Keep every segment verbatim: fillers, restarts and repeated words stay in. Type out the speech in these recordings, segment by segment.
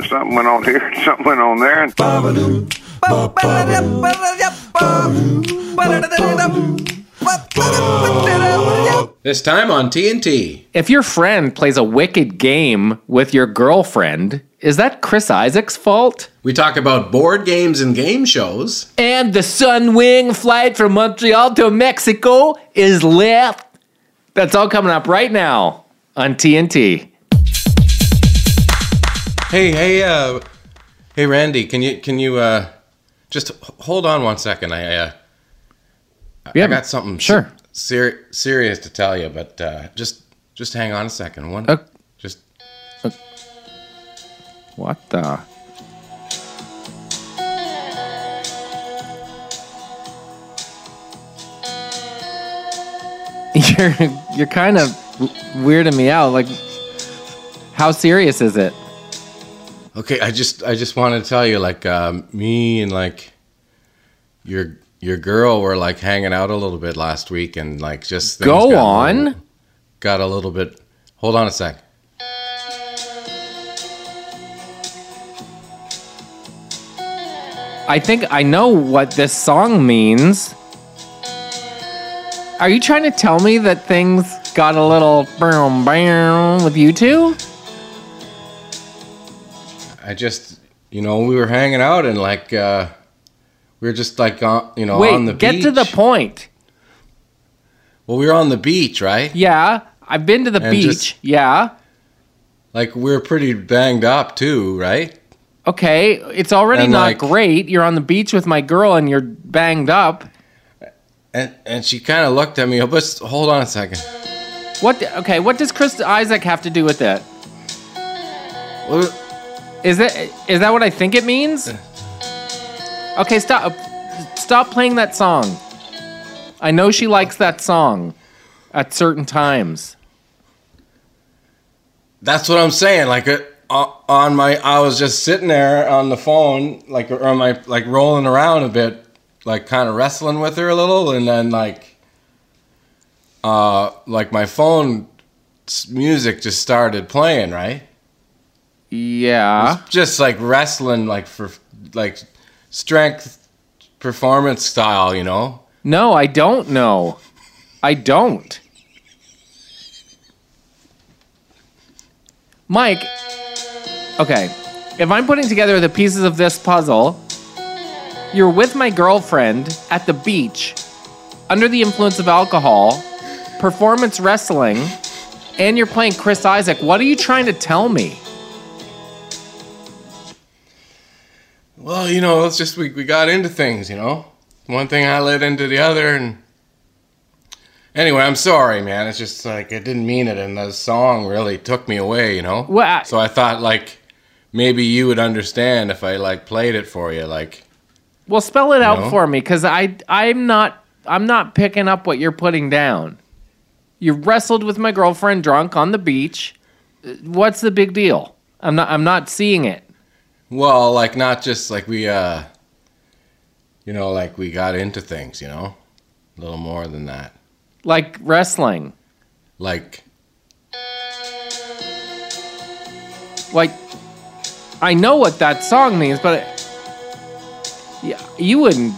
something went on here, something went on there. And this time on T N T. If your friend plays a wicked game with your girlfriend, is that Chris Isaak's fault? We talk about board games and game shows. And the Sunwing flight from Montreal to Mexico is lit. That's all coming up right now on T N T. Hey, hey, uh, hey, Randy, can you can you uh, just hold on one second? I uh, Yeah, I got something sure. ser- serious to tell you, but uh, just just hang on a second. One, Uh, just What the? You're you're kind of weirding me out. Like, how serious is it? okay. I just I just wanted to tell you, like, um, me and like your your girl were like hanging out a little bit last week, and like just things Go got a on. little- got a little bit. Hold on a sec. I think I know what this song means. Are you trying to tell me that things got a little bam bam with you two? I just, you know, we were hanging out and like, uh, we were just like, on, you know, Wait, on the get beach. to the point. Well, we were on the beach, right? Yeah, I've been to the And beach. just- yeah. Like, we were pretty banged up too, right? Okay, it's already And, not like- great. You're on the beach with my girl and you're banged up. And and she kind of looked at me. Oh, but s- hold on a second. What? Okay, what does Chris Isaac have to do with it? Well, Is that is that what I think it means? Okay, stop stop playing that song. I know she likes that song at certain times. that's what I'm saying. Like, uh, on my, I was just sitting there on the phone, like, or on my, like, rolling around a bit, like, kind of wrestling with her a little, and then like, uh, like my phone s- music just started playing, right? Yeah. Just like wrestling, like for like strength performance style, you know. No, I don't know. I don't. Mike, okay, if I'm putting together the pieces of this puzzle, you're with my girlfriend at the beach, under the influence of alcohol, performance wrestling, and you're playing Chris Isaak. What are you trying to tell me? Well, you know, it's just we we got into things, you know. One thing I led into the other, and anyway, I'm sorry, man. It's just like I didn't mean it, and the song really took me away, you know. Well, I- so I thought like maybe you would understand if I like played it for you, like. Well, spell it out know? for me, because I I'm not I'm not picking up what you're putting down. You wrestled with my girlfriend drunk on the beach. What's the big deal? I'm not I'm not seeing it. Well, like not just like we, uh, you know, like we got into things, you know, a little more than that. Like wrestling. Like, Like, I know what that song means, but it, yeah, you wouldn't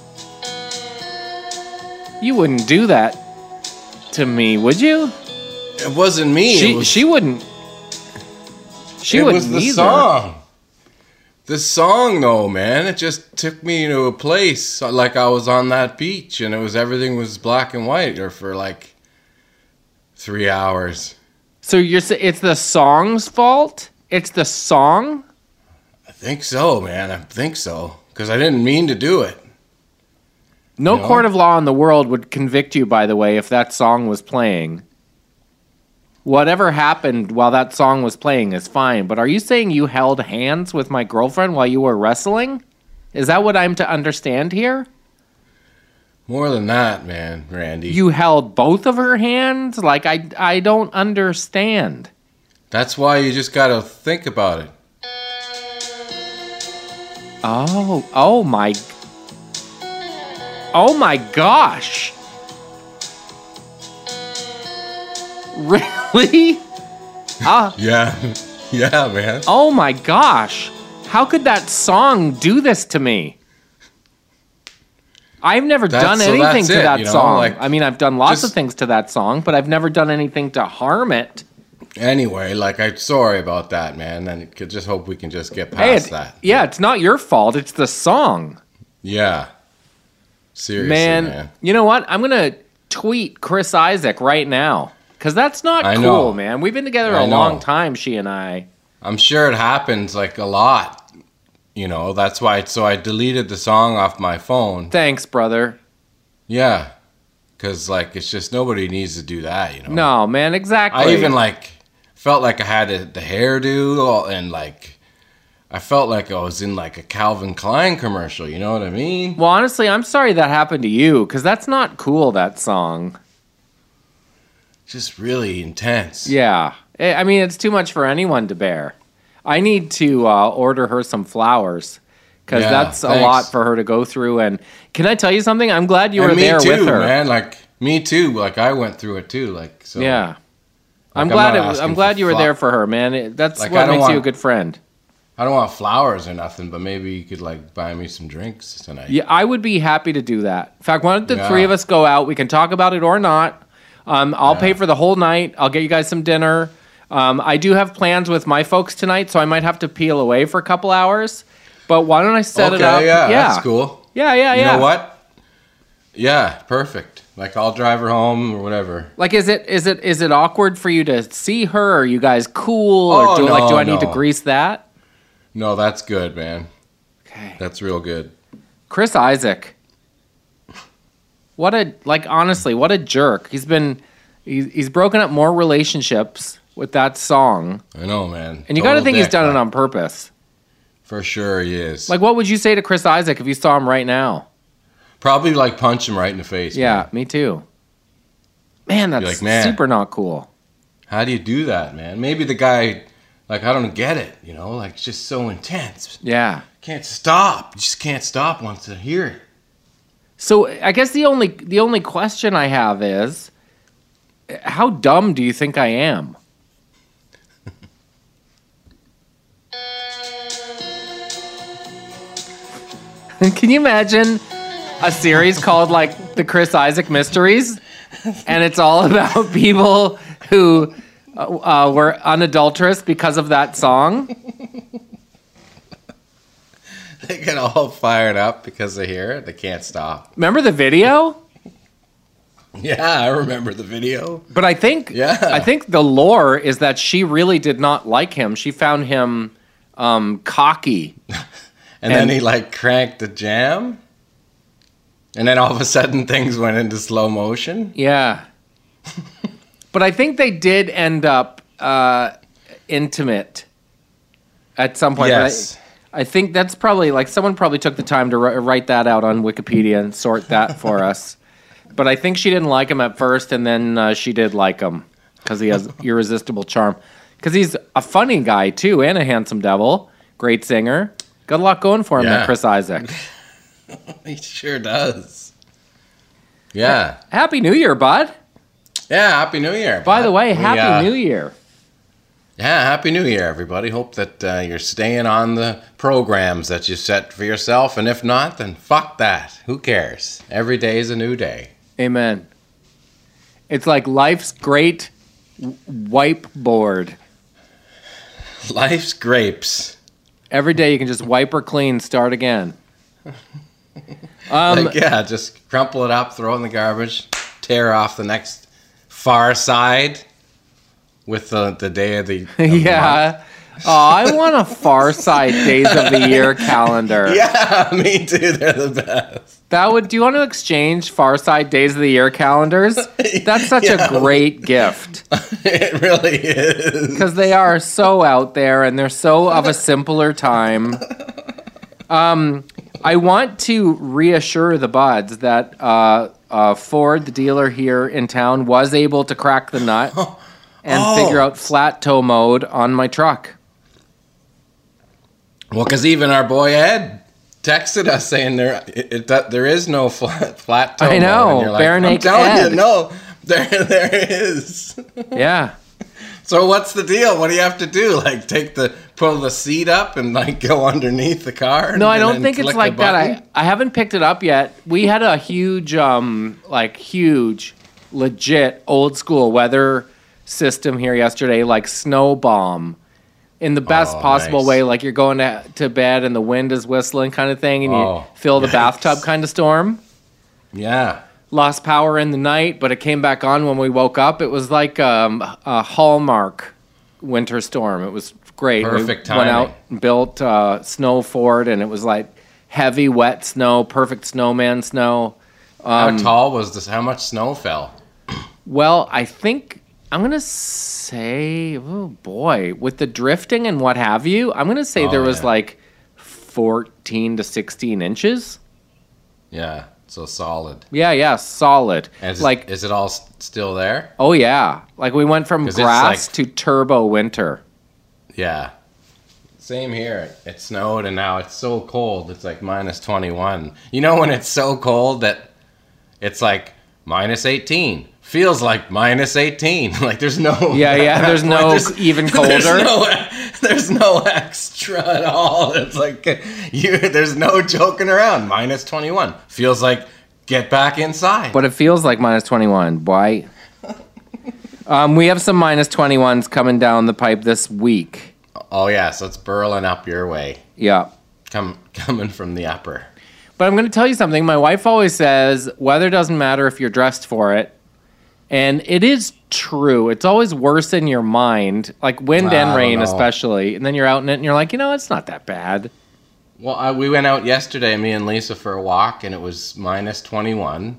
you wouldn't do that to me, would you? it wasn't me. She it was, she wouldn't. She it wouldn't was the either. song. The song, though, man, it just took me to a place like I was on that beach, and it was everything was black and white, or for like three hours. So you're sa- it's the song's fault? It's the song? I think so, man. I think so, because I didn't mean to do it. No No. court of law in the world would convict you, by the way, if that song was playing. Whatever happened while that song was playing is fine, but are you saying you held hands with my girlfriend while you were wrestling? Is that what I'm to understand here? More than that, man, Randy. You held both of her hands? Like, I, I don't understand. That's why you just gotta think about it. Oh, oh my... Oh my gosh! Really? Ah, Yeah, Yeah, man. Oh my gosh. How could that song do this to me? I've never That's- done so anything that's to it, that you know, song. like, I mean, I've done lots just- of things to that song, but I've never done anything to harm it. Anyway, like, I'm sorry about that, man. And I could just hope we can just get Hey, past it- that. yeah, it's not your fault. It's the song. Yeah. Seriously, Man, man. you know what? I'm going to tweet Chris Isaac right now. Because that's not I cool, know. man. We've been together I a know. long time, she and I. I'm sure it happens, like, a lot. You know, that's why. So I deleted the song off my phone. Thanks, brother. Yeah. Because, like, it's just nobody needs to do that, you know? No, man, exactly. I even, like, felt like I had a, the hairdo and, like, I felt like I was in, like, a Calvin Klein commercial. You know what I mean? Well, honestly, I'm sorry that happened to you, because that's not cool, that song. Just really intense. Yeah. I I mean, it's too much for anyone to bear. I need to uh, order her some flowers, because Yeah, that's a thanks. lot for her to go through. And can I tell you something? I'm glad you And were me there too, with her. man. Like, me too. Like, I went through it too. Like, so. Yeah. I'm I'm glad. not It, I'm asking glad for you were fla- there for her, man. It, that's Like, I what don't makes you a want- good friend. I don't want flowers or nothing, but maybe you could, like, buy me some drinks tonight. Yeah, I would be happy to do that. In fact, why don't the Yeah. three of us go out? We can talk about it or not. Um, I'll pay for the whole night. I'll get you guys some dinner. Um, I do have plans with my folks tonight, so I might have to peel away for a couple hours. But why don't I set okay, it up? yeah, that's cool. Yeah, yeah, You yeah. know what? Yeah, perfect. Like, I'll drive her home or whatever. Like, is it is it is it awkward for you to see her? Are you guys cool? Oh, or do like do no, I need to no. grease that? No, that's good, man. Okay. That's real good. Chris Isaac. What a like honestly, what a jerk. He's been he's, he's broken up more relationships with that song. I know, man. And you got to Total think he's dick, done it like, on purpose. For sure he is. Like, what would you say to Chris Isaac if you saw him right now? Probably, like, punch him right in the face. Yeah, man. me too. Man, that's like, man. super not cool. How do you do that, man? Maybe the guy, like, I don't get it, you know? Like, it's just so intense. Yeah. Can't stop. You just can't stop once to hear it. So I guess the only the only question I have is, how dumb do you think I am? Can you imagine a series called like the Chris Isaac Mysteries, and it's all about people who uh, uh, were unadulterous because of that song? They get all fired up because they hear it. They can't stop. Remember the video? Yeah, I remember the video. But I think Yeah. I think the lore is that she really did not like him. She found him um, cocky. And, And- then he, like, cranked the jam. And then all of a sudden things went into slow motion. Yeah. But I think they did end up uh, intimate at some point. But I- Yes. I, think that's probably like someone probably took the time to ri- write that out on Wikipedia and sort that for us. But I think she didn't like him at first, and then uh, she did like him because he has irresistible charm. Because he's a funny guy too, and a handsome devil. Great singer. Got a lot going for him, Yeah. that Chris Isaac. He sure does. Yeah. Happy New Year, bud. Yeah, Happy New Year. By the way, We, Happy uh, New Year. Yeah, Happy New Year, everybody. Hope that uh, you're staying on the programs that you set for yourself. And if not, then fuck that. Who cares? Every day is a new day. Amen. It's like life's great w- wipe board. Life's grapes. Every day you can just wipe her clean, start again. Um, Like, yeah, just crumple it up, throw it in the garbage, tear off the next far side with the, the day of the, of the month. yeah. Oh, I want a Far Side Days of the Year calendar. Yeah, me too. They're the best. That would. Do you want to exchange Far Side Days of the Year calendars? That's such Yeah. a great gift It really is. because they are so out there and they're so of a simpler time. Um, I want to reassure the buds that uh, uh, Ford, the dealer here in town, was able to crack the nut and Oh. figure out flat toe mode on my truck. Well, because even our boy Ed texted us saying there it, it, that there is no flat, flat toe. I know, mode. And you're like, bare I'm naked telling Ed. you, no, there there is. Yeah. So what's the deal? What do you have to do? Like take the pull the seat up and like go underneath the car? No, I and don't then think it's click like the that. I, button? I haven't picked it up yet. We had a huge, um, like huge, legit old school weather system here yesterday, like snow bomb, in the best Oh, possible nice. way. Like you're going to, to bed and the wind is whistling kind of thing, and Oh, you feel the yikes. bathtub kind of storm. Yeah. Lost power in the night, but it came back on when we woke up. It was like um, a Hallmark winter storm. It was great. Perfect we went timing. out and built uh, snow fort, and it was like heavy, wet snow, perfect snowman snow. Um, How tall was this? How much snow fell? Well, I think I'm going to say, oh boy, with the drifting and what have you, I'm going to say Oh, there was yeah. like fourteen to sixteen inches. Yeah. So solid. Yeah, yeah, solid. And is, like, is it all s- still there? oh yeah, like we went from 'Cause it's grass like- to turbo winter. Yeah. Same here. It snowed and now it's so cold. It's like minus twenty-one. You know when it's so cold that it's like minus eighteen. Feels like minus eighteen. Like there's no... Yeah, yeah, there's no there's- even colder. There's no, there's no extra at all. It's like you. There's no joking around. minus twenty-one. Feels like get back inside. But it feels like minus twenty-one, boy. um, we have some minus twenty-ones coming down the pipe this week. Oh yeah, so it's burling up your way. Yeah. Come coming from the upper. But I'm going to tell you something. My wife always says weather doesn't matter if you're dressed for it. And it is true. It's always worse in your mind, like wind I and don't rain know. especially. And then you're out in it and you're like, you know, it's not that bad. Well, I, we went out yesterday, me and Lisa, for a walk, and it was minus twenty-one.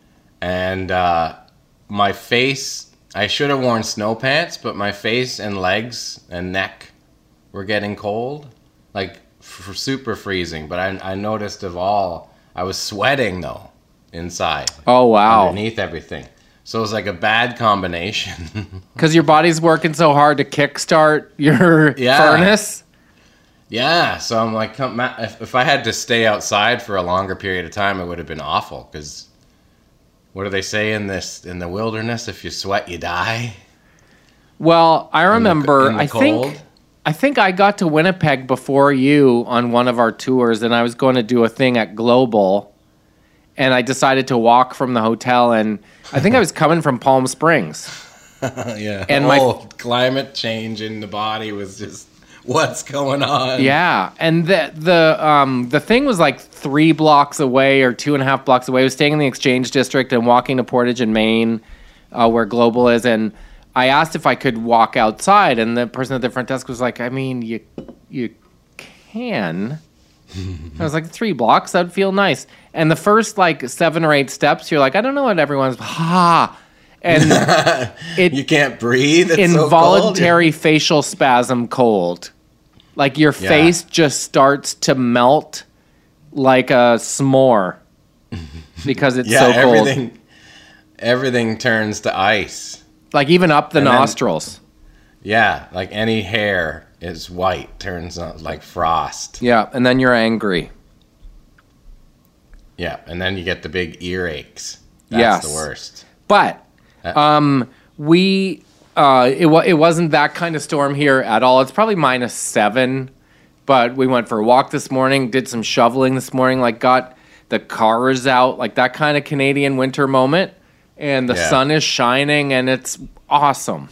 And uh, my face, I should have worn snow pants, but my face and legs and neck were getting cold, like f- super freezing. But I, I noticed of all, I was sweating though inside, Oh, wow. underneath everything. So it was like a bad combination. Because your body's working so hard to kickstart your Yeah. furnace. Yeah, so I'm like, come, ma- if, if I had to stay outside for a longer period of time, it would have been awful. Because what do they say in this in the wilderness? If you sweat, you die. Well, I In the- remember, in the I cold? think, I think I got to Winnipeg before you on one of our tours, and I was going to do a thing at Global, and I decided to walk from the hotel, and I think I was coming from Palm Springs. Yeah, And the my- whole climate change in the body was just what's going on. Yeah, and the the um the thing was like three blocks away or two and a half blocks away. I was staying in the Exchange District and walking to Portage in Maine, uh, where Global is, and I asked if I could walk outside, and the person at the front desk was like, "I mean, you you can." I was like, three blocks, that'd feel nice. And the first like seven or eight steps, you're like, I don't know what everyone's ha, and it You can't breathe. It's so cold. involuntary facial spasm cold. Like your Yeah. face just starts to melt like a s'more because it's Yeah, so cold. everything, everything turns to ice. Like even up the And then- nostrils. Yeah, like any hair is white, turns on like frost. Yeah, and then you're angry. Yeah, and then you get the big earaches. Yes. That's the worst. But Uh, um, we uh, it wa- it wasn't that kind of storm here at all. It's probably minus seven, but we went for a walk this morning, did some shoveling this morning, like got the cars out, like that kind of Canadian winter moment, and the Yeah. sun is shining, and it's awesome.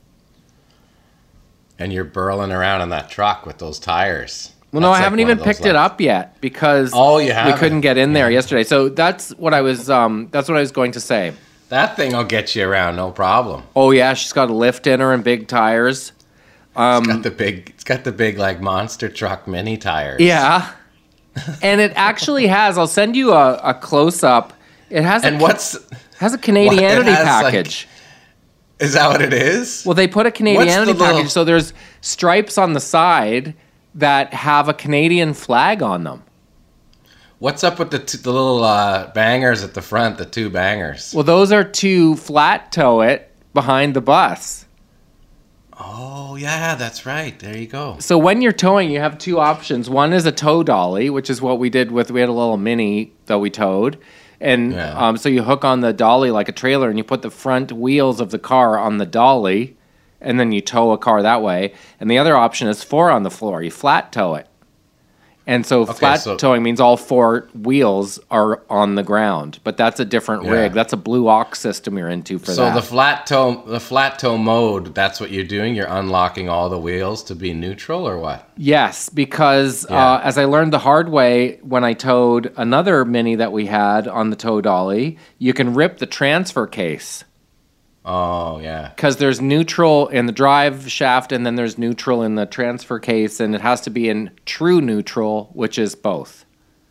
And you're burling around in that truck with those tires. Well, no, That's I like haven't one even of those, picked it like- up yet because Oh, you we haven't? couldn't get in there yesterday. So that's what I was um, that's what I was going to say. That thing will get you around, no problem. Oh yeah, she's got a lift in her and big tires. It's got the big, it's got the big like monster truck mini tires. Yeah. And it actually has, I'll send you a, a close up. It has And a, what's has a Canadianity What? It has, like- package. is that? What it is? Well, they put a Canadianity little- package, so there's stripes on the side that have a Canadian flag on them. What's up with the t- the little uh, bangers at the front? The two bangers. Well, those are to flat tow it behind the bus. Oh yeah, that's right. There you go. So when you're towing, you have two options. One is a tow dolly, which is what we did with, we had a little mini that we towed. And Yeah. um, so you hook on the dolly like a trailer and you put the front wheels of the car on the dolly and then you tow a car that way. And the other option is four on the floor. You flat tow it. And so Okay, flat so- towing means all four wheels are on the ground, but that's a different Yeah. rig. That's a Blue Ox system you're into for So that. the flat toe, the flat toe mode, that's what you're doing. You're unlocking all the wheels to be neutral, or what? Yes, because Yeah. uh, as I learned the hard way when I towed another Mini that we had on the tow dolly, you can rip the transfer case. Oh yeah. Because there's neutral in the drive shaft and then there's neutral in the transfer case, and it has to be in true neutral, which is both.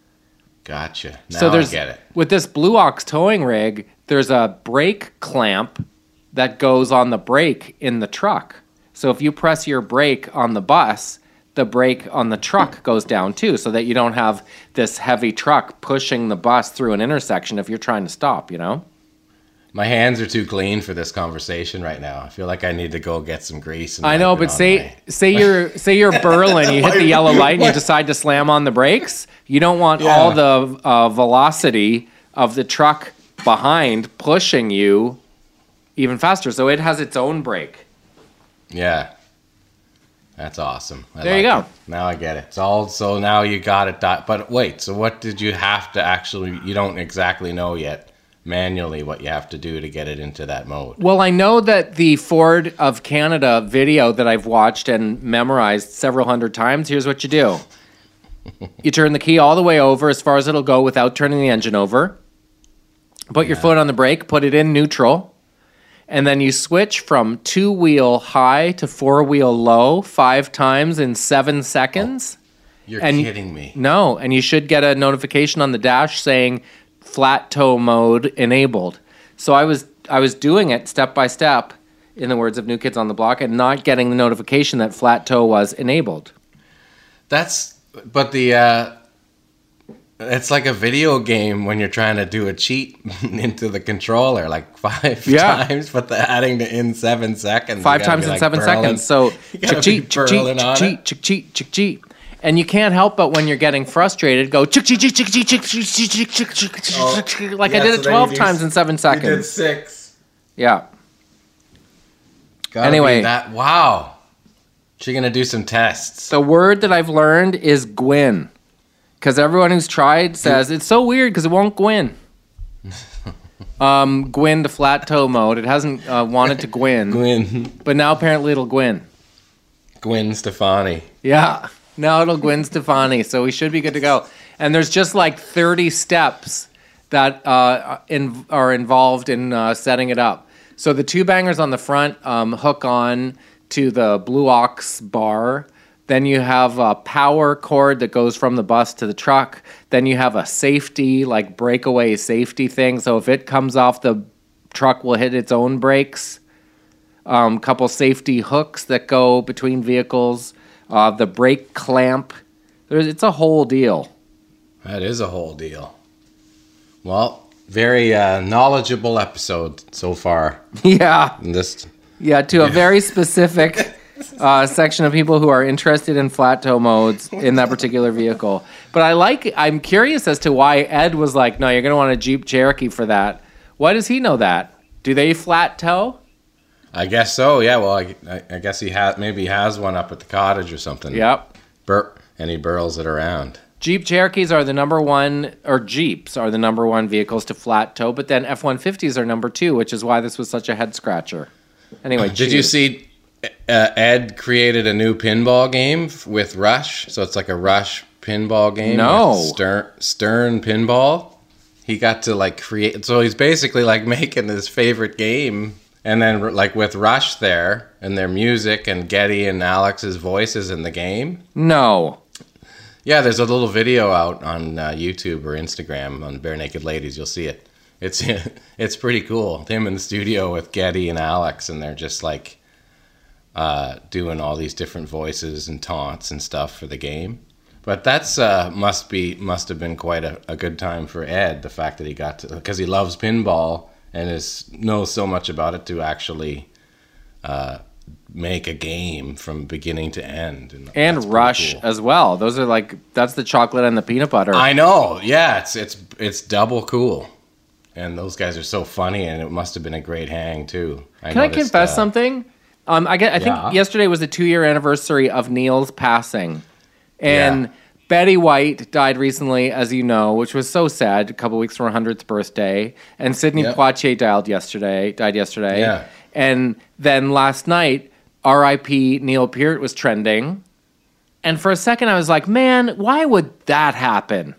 Gotcha. Now so there's I get it. with this Blue Ox towing rig, there's a brake clamp that goes on the brake in the truck. So if you press your brake on the bus, the brake on the truck goes down too, so that you don't have this heavy truck pushing the bus through an intersection if you're trying to stop, you know? My hands are too clean for this conversation right now. I feel like I need to go get some grease. And I know, wipe it but on say my- say you're say you're Berlin, you hit the yellow light and you decide to slam on the brakes. You don't want Yeah. all the uh, velocity of the truck behind pushing you even faster. So it has its own brake. Yeah. That's awesome. I There you like go. it. Now I get it. It's all so now you got it. Di- but wait, so what did you have to actually? You don't exactly know yet manually what you have to do to get it into that mode. Well, I know that the Ford of Canada video that I've watched and memorized several hundred times, here's what you do. You turn the key all the way over as far as it'll go without turning the engine over. Put your foot on the brake, put it in neutral, and then you switch from two-wheel high to four-wheel low five times in seven seconds. You're And- kidding me. No, and you should get a notification on the dash saying flat tow mode enabled. So I was I was doing it step by step, in the words of New Kids on the Block, and not getting the notification that flat tow was enabled. That's but the uh it's like a video game when you're trying to do a cheat into the controller like five Yeah. times, but the adding to in seven seconds. you Five gotta times be, in like, seven burling- seconds. So you gotta chick be cheat, chick cheat, burling chick on cheat, it. chick cheat, chick cheat. And you can't help but when you're getting frustrated, go chick cheat, chick cheat, chick cheat, chick cheat, chick cheat, chick cheat, Oh, chick cheat, like I yeah, did so it then twelve you times do- in seven You did seconds. six. Yeah. Gotta Anyway. be that wow. She's gonna do some tests. The word that I've learned is gwin. Because everyone who's tried says it's so weird because it won't gwin. um, gwin to flat toe mode. It hasn't uh, wanted to gwin, Gwen, but now apparently it'll gwin. Gwen Stefani. Yeah, now it'll Gwen Stefani, so we should be good to go. And there's just like thirty steps that uh, in, are involved in uh, setting it up. So the two bangers on the front um, hook on to the Blue Ox bar. Then you have a power cord that goes from the bus to the truck. Then you have a safety, like breakaway safety thing. So if it comes off, the truck will hit its own brakes. Um, couple safety hooks that go between vehicles. Uh, the brake clamp. There's, it's a whole deal. That is a whole deal. Well, very uh, knowledgeable episode so far. Yeah. And this Yeah, to a very specific uh, section of people who are interested in flat tow modes in that particular vehicle. But I like, I'm curious as to why Ed was like, no, you're going to want a Jeep Cherokee for that. Why does he know that? Do they flat tow? I guess so. Yeah. Well, I, I, I guess he has maybe he has one up at the cottage or something. Yep. Bur- and he burls it around. Jeep Cherokees are the number one, or Jeeps are the number one vehicles to flat tow, but then F one fifties are number two, which is why this was such a head scratcher. Anyway, Did you cheers. see uh, Ed created a new pinball game f- with Rush? So it's like a Rush pinball game. No. with Stern, Stern pinball. He got to like create. So he's basically like making his favorite game. And then like with Rush there and their music and Getty and Alex's voices in the game. No. Yeah, there's a little video out on uh, YouTube or Instagram on Bare Naked Ladies. You'll see it. It's it's pretty cool. Him in the studio with Getty and Alex, and they're just like uh, doing all these different voices and taunts and stuff for the game. But that's uh, must be must have been quite a, a good time for Ed. The fact that he got to, because he loves pinball and is knows so much about it, to actually uh, make a game from beginning to end. And, And that's pretty Rush cool. as well. Those are like, that's the chocolate and the peanut butter. I know. Yeah, it's it's it's double cool. And those guys are so funny, and it must have been a great hang too. Can I noticed, confess uh, something? Um, I get. I Yeah. think yesterday was the two-year anniversary of Neil's passing, and Yeah. Betty White died recently, as you know, which was so sad. A couple weeks from her hundredth birthday, and Sidney Yep. Poitier died yesterday. Died yesterday. Yeah. And then last night, R I P Neil Peart was trending, and for a second I was like, "Man, why would that happen?"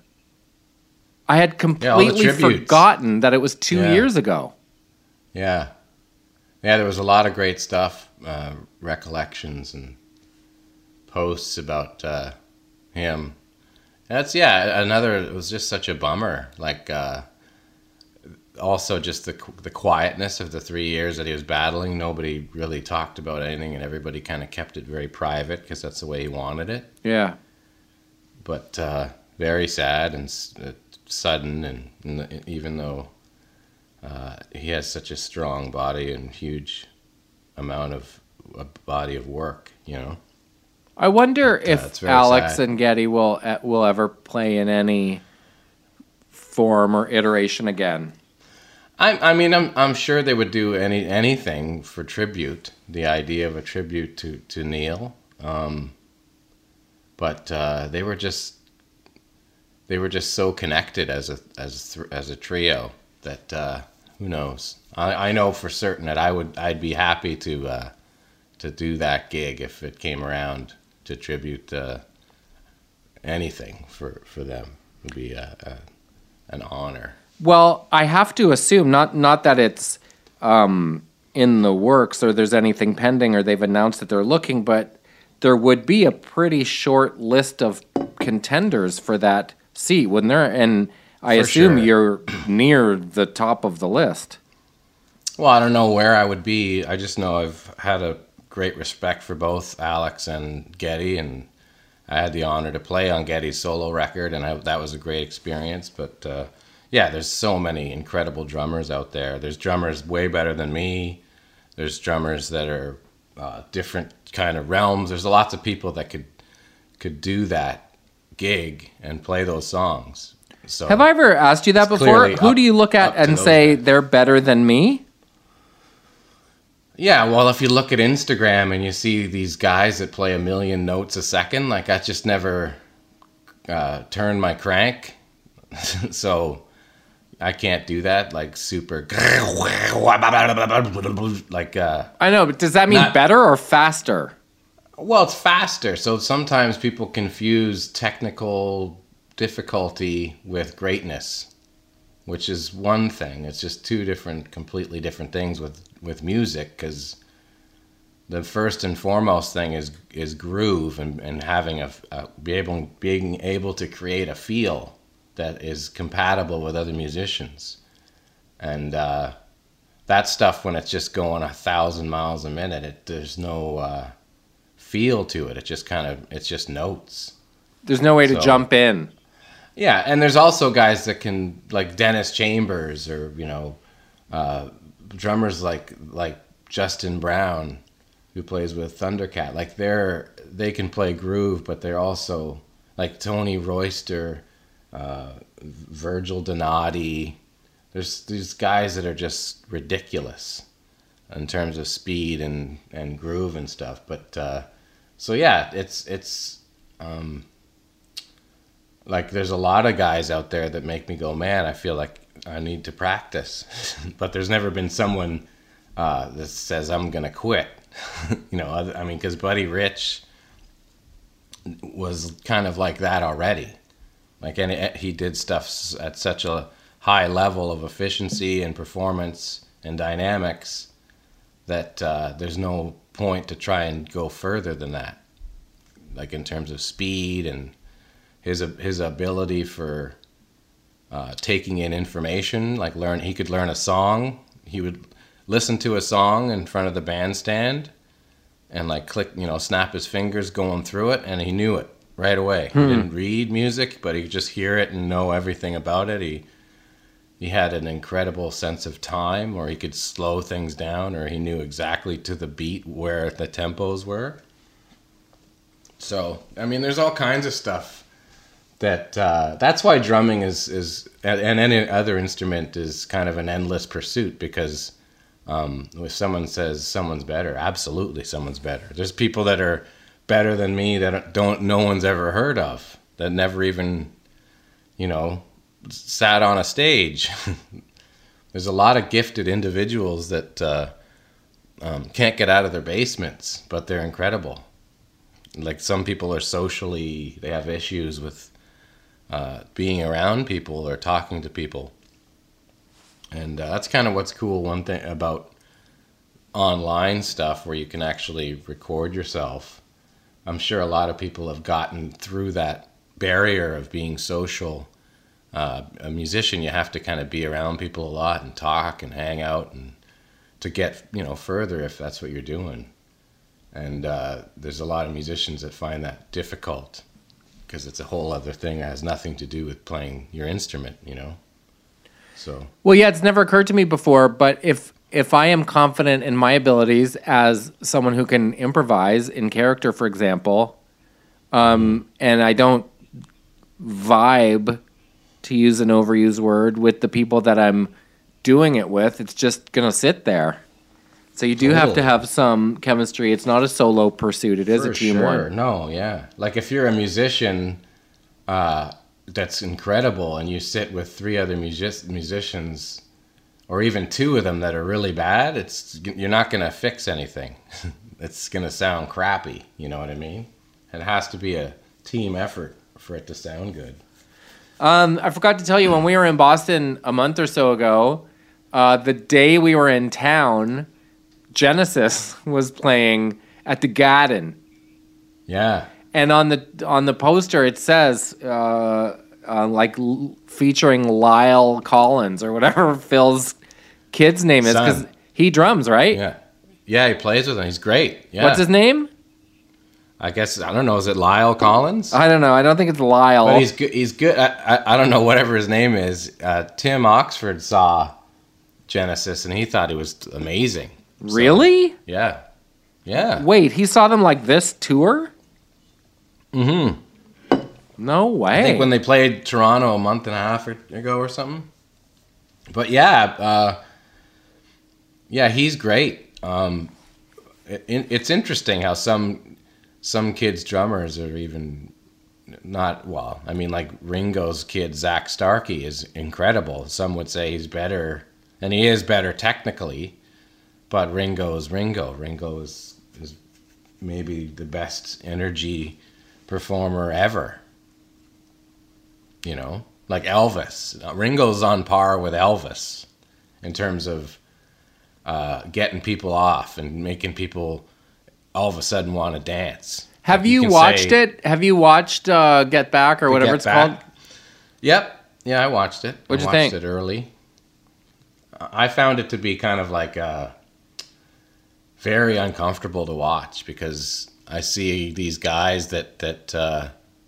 I had completely tributes. forgotten that it was two Yeah. years ago. Yeah. Yeah, there was a lot of great stuff, uh, recollections and posts about uh, him. That's, yeah, another, it was just such a bummer. Like, uh, also just the the quietness of the three years that he was battling. Nobody really talked about anything, and everybody kind of kept it very private because that's the way he wanted it. Yeah. But uh, very sad and s- uh, sudden, and, and even though uh, he has such a strong body and huge amount of a body of work, you know. I wonder But, uh, if it's very Alex sad. and Getty will uh, will ever play in any form or iteration again. I, I mean, I'm I'm sure they would do any anything for tribute. The idea of a tribute to to Neil, um, but uh, they were just they were just so connected as a as th- as a trio that uh, who knows? I, I know for certain that I would I'd be happy to uh, to do that gig if it came around to tribute uh, anything for for them. It would be a, a, an honor. Well, I have to assume not not that it's um, in the works or there's anything pending or they've announced that they're looking, but there would be a pretty short list of contenders for that seat, wouldn't there? And I For assume sure. you're near the top of the list. Well, I don't know where I would be. I just know I've had a great respect for both Alex and Getty, and I had the honor to play on Getty's solo record, and I, that was a great experience. But uh, yeah, there's so many incredible drummers out there. There's drummers way better than me. There's drummers that are uh, different kind of realms. There's lots of people that could could do that gig and play those songs. So Have I ever asked you that It's before? clearly Who up- do you look at up to and those say guys. they're better than me? Yeah, well, if you look at Instagram and you see these guys that play a million notes a second, like I just never uh, turned my crank, so I can't do that. Like super, like uh, I know, but does that mean Not- better or faster? well, it's faster. So sometimes people confuse technical difficulty with greatness, which is one thing. It's just two different, completely different things with, with music, because the first and foremost thing is is groove and, and having a, a be able being able to create a feel that is compatible with other musicians, and uh, that stuff when it's just going a thousand miles a minute, it there's no uh, feel to it. It just kind of it's just notes. There's no way to So- jump in. Yeah, and there's also guys that can, like Dennis Chambers, or you know, uh, drummers like like Justin Brown, who plays with Thundercat. Like they're they can play groove, but they're also like Tony Royster, uh, Virgil Donati. There's these guys that are just ridiculous in terms of speed and, and groove and stuff. But uh, so yeah, it's it's. Um, Like there's a lot of guys out there that make me go, man, I feel like I need to practice. But there's never been someone uh, that says I'm gonna quit. you know, I I mean, because Buddy Rich was kind of like that already. Like, and it, he did stuff s- at such a high level of efficiency and performance and dynamics that uh, there's no point to try and go further than that. Like in terms of speed and his his ability for uh, taking in information, like learn he could learn a song. He would listen to a song in front of the bandstand and like click, you know, snap his fingers going through it, and he knew it right away. He didn't read music, but he could just hear it and know everything about it. He he had an incredible sense of time, or he could slow things down, or he knew exactly to the beat where the tempos were. So, I mean, there's all kinds of stuff that uh, that's why drumming is is and and any other instrument is kind of an endless pursuit, because Um, if someone says someone's better, absolutely someone's better. There's people that are better than me that don't no one's ever heard of, that never even, you know, sat on a stage. There's a lot of gifted individuals that uh, um, can't get out of their basements, but they're incredible. Like some people are socially, they have issues with uh, being around people or talking to people. And uh, that's kind of what's cool, one thing about online stuff where you can actually record yourself. I'm sure a lot of people have gotten through that barrier of being social. Uh, a musician, you have to kind of be around people a lot and talk and hang out and to get, you know, further if that's what you're doing. And uh, there's a lot of musicians that find that difficult because it's a whole other thing that has nothing to do with playing your instrument, you know? So. Well, yeah, it's never occurred to me before, but if if I am confident in my abilities as someone who can improvise in character, for example, um, and I don't vibe, to use an overused word, with the people that I'm doing it with, it's just going to sit there. So you do Cool. have to have some chemistry. It's not a solo pursuit. It is For a team sure. one. No, yeah. Like if you're a musician uh, that's incredible and you sit with three other music- musicians or even two of them that are really bad, it's you're not going to fix anything. It's going to sound crappy. You know what I mean? It has to be a team effort for it to sound good. Um, I forgot to tell you, when we were in Boston a month or so ago, uh, the day we were in town, Genesis was playing at the Garden. Yeah. And on the on the poster it says uh, uh, like l- featuring Lyle Collins or whatever Phil's kid's name is, because Son. he drums, right? Yeah. Yeah, he plays with him. He's great. Yeah. What's his name? I guess, I don't know, is it Lyle Collins? I don't know. I don't think it's Lyle. But he's good. He's good. I, I, I don't know, whatever his name is. Uh, Tim Oxford saw Genesis and he thought he was amazing. So, Really? yeah. Yeah. Wait, he saw them like this tour? Mm-hmm. No way. I think when they played Toronto a month and a half ago or something. But yeah, uh, yeah, he's great. Um, it, it's interesting how some some kids' drummers are even not, well, I mean, like Ringo's kid, Zach Starkey, is incredible. Some would say he's better, and he is better technically, but Ringo is Ringo. Ringo is, is maybe the best energy performer ever. You know, like Elvis. Ringo's on par with Elvis in terms of uh, getting people off and making people all of a sudden want to dance. Have Like you, can watched say, it? Have you watched uh, Get Back or whatever Get it's Back. called? Yep. Yeah, I watched it. What'd I you watched think? it early. I found it to be kind of like uh, very uncomfortable to watch because I see these guys that that uh,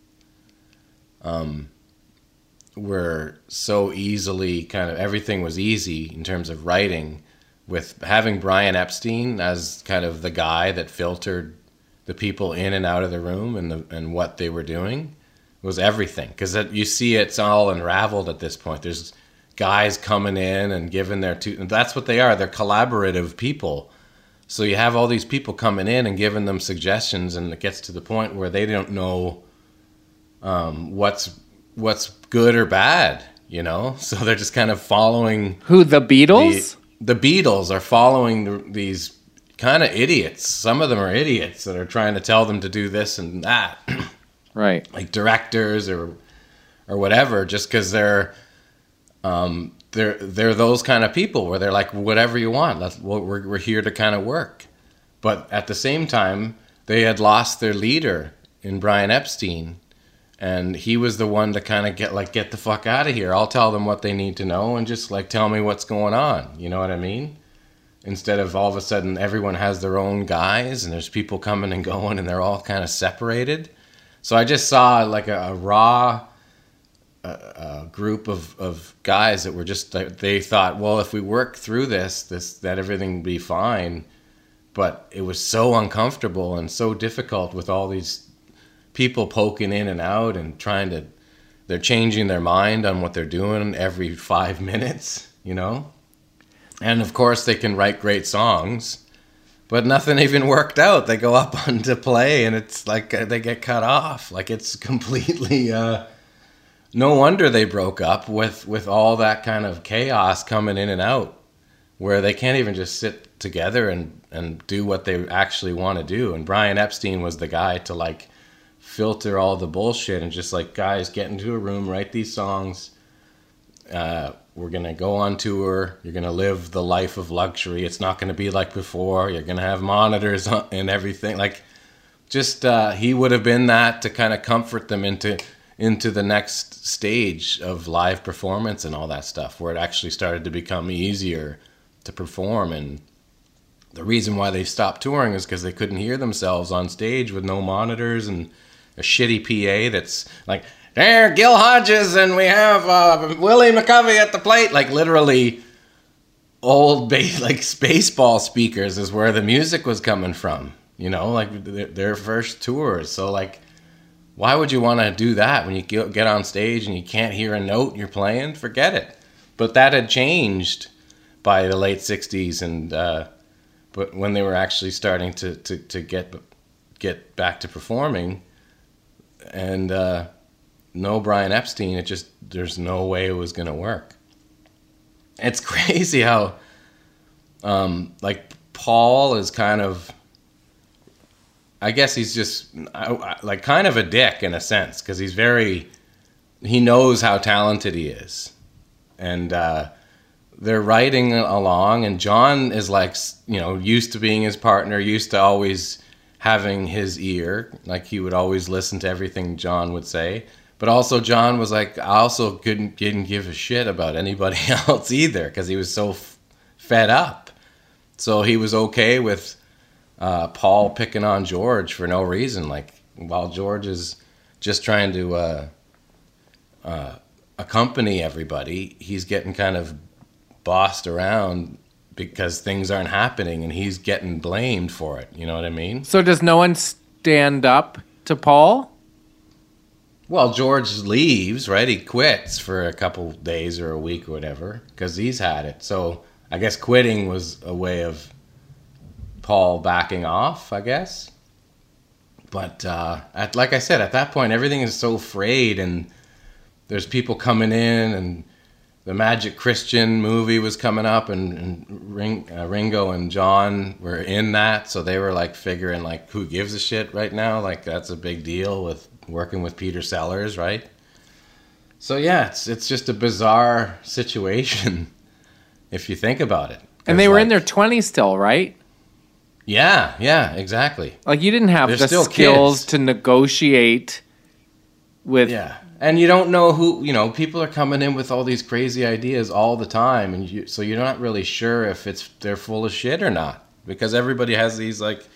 um, were so easily kind of, everything was easy in terms of writing, with having Brian Epstein as kind of the guy that filtered the people in and out of the room and the, and what they were doing was everything. Because you see it's all unraveled at this point. There's guys coming in and giving their two, and that's what they are. They're collaborative people. So you have all these people coming in and giving them suggestions, and it gets to the point where they don't know um, what's what's good or bad, you know? So they're just kind of following Who, the Beatles? the, the Beatles are following the, these kind of idiots. Some of them are idiots that are trying to tell them to do this and that. Right. Like directors or or whatever, just because they're um they're they're those kind of people where they're like, whatever you want, let's we're we're here to kind of work. But at the same time, they had lost their leader in Brian Epstein, and he was the one to kind of get like, get the fuck out of here. I'll tell them what they need to know and just like tell me what's going on. You know what I mean? Instead of all of a sudden everyone has their own guys and there's people coming and going and they're all kind of separated. So I just saw like a, a raw uh, uh, group of, of guys that were just, they thought, well, if we work through this, this that everything will be fine. But it was so uncomfortable and so difficult with all these people poking in and out and trying to, they're changing their mind on what they're doing every five minutes, you know? And of course, they can write great songs, but nothing even worked out. They go up on to play, and it's like uh, they get cut off. Like it's completely. Uh, no wonder they broke up with with all that kind of chaos coming in and out, where they can't even just sit together and and do what they actually want to do. And Brian Epstein was the guy to like filter all the bullshit and just like, guys, get into a room, write these songs. Uh, we're going to go on tour. You're going to live the life of luxury. It's not going to be like before. You're going to have monitors and everything. Like, just, uh, he would have been that to kind of comfort them into, into the next stage of live performance and all that stuff, where it actually started to become easier to perform. And the reason why they stopped touring is because they couldn't hear themselves on stage with no monitors and a shitty P A that's like, there, Gil Hodges, and we have uh, Willie McCovey at the plate. Like literally, old ba- like Spaceball speakers is where the music was coming from. You know, like their, their first tours. So like, why would you want to do that when you get on stage and you can't hear a note you're playing? Forget it. But that had changed by the late sixties, and uh, but when they were actually starting to to, to get get back to performing, and. Uh, No Brian Epstein, it just, there's no way it was going to work. It's crazy how, um, like, Paul is kind of, I guess he's just, like, kind of a dick in a sense, because he's very, he knows how talented he is. And uh, they're writing along, and John is, like, you know, used to being his partner, used to always having his ear. Like, he would always listen to everything John would say. But also John was like, I also couldn't didn't give a shit about anybody else either, because he was so f- fed up. So he was okay with uh, Paul picking on George for no reason. Like, while George is just trying to uh, uh, accompany everybody, he's getting kind of bossed around because things aren't happening, and he's getting blamed for it. You know what I mean? So does no one stand up to Paul? Well, George leaves, right? He quits for a couple days or a week or whatever, because he's had it. So I guess quitting was a way of Paul backing off, I guess. But uh, at, like I said, at that point, everything is so frayed, and there's people coming in, and the Magic Christian movie was coming up, and, and Ring, uh, Ringo and John were in that, so they were like figuring, like, who gives a shit right now? Like, that's a big deal with working with Peter Sellers, right? So yeah, it's it's just a bizarre situation if you think about it. And they were like, in their twenties still, right? Yeah, yeah, exactly. Like, you didn't have They're the still skills kids. to negotiate with... Yeah, and you don't know who, you know, people are coming in with all these crazy ideas all the time, and you, so you're not really sure if it's they're full of shit or not, because everybody has these like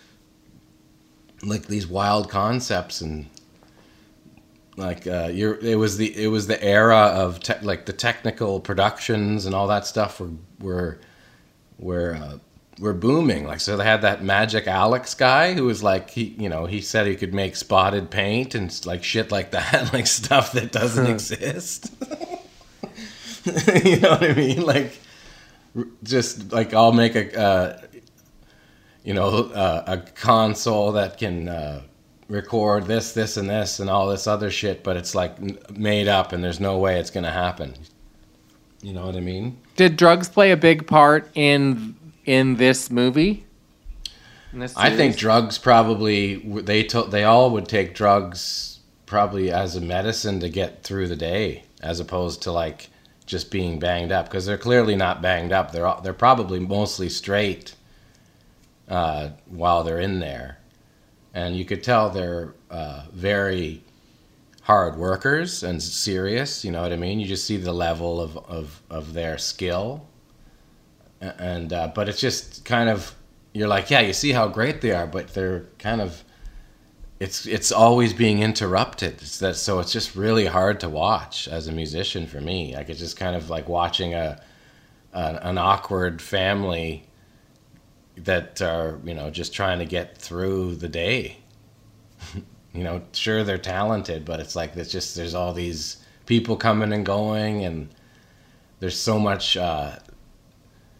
like these wild concepts, and like uh, you're it was the it was the era of te- like the technical productions and all that stuff were were were uh, were booming. Like, so they had that Magic Alex guy who was like, he you know he said he could make spotted paint and like shit like that, like stuff that doesn't exist. You know what I mean? Like, just like, I'll make a uh, you know uh, a console that can uh, record this, this, and this, and all this other shit, but it's like made up, and there's no way it's gonna happen. You know what I mean? Did drugs play a big part in in this movie? In this I think series? drugs probably they to, they all would take drugs probably as a medicine to get through the day, as opposed to like just being banged up, because they're clearly not banged up. They're all, they're probably mostly straight uh, while they're in there, and you could tell they're uh, very hard workers and serious. You know what I mean? You just see the level of of, of their skill. And uh, but it's just kind of, you're like, yeah, you see how great they are, but they're kind of, it's it's always being interrupted. It's that, so it's just really hard to watch as a musician for me. Like, it's just kind of like watching a, a an awkward family that are, you know, just trying to get through the day. You know, sure, they're talented, but it's like, it's just, there's all these people coming and going, and there's so much uh,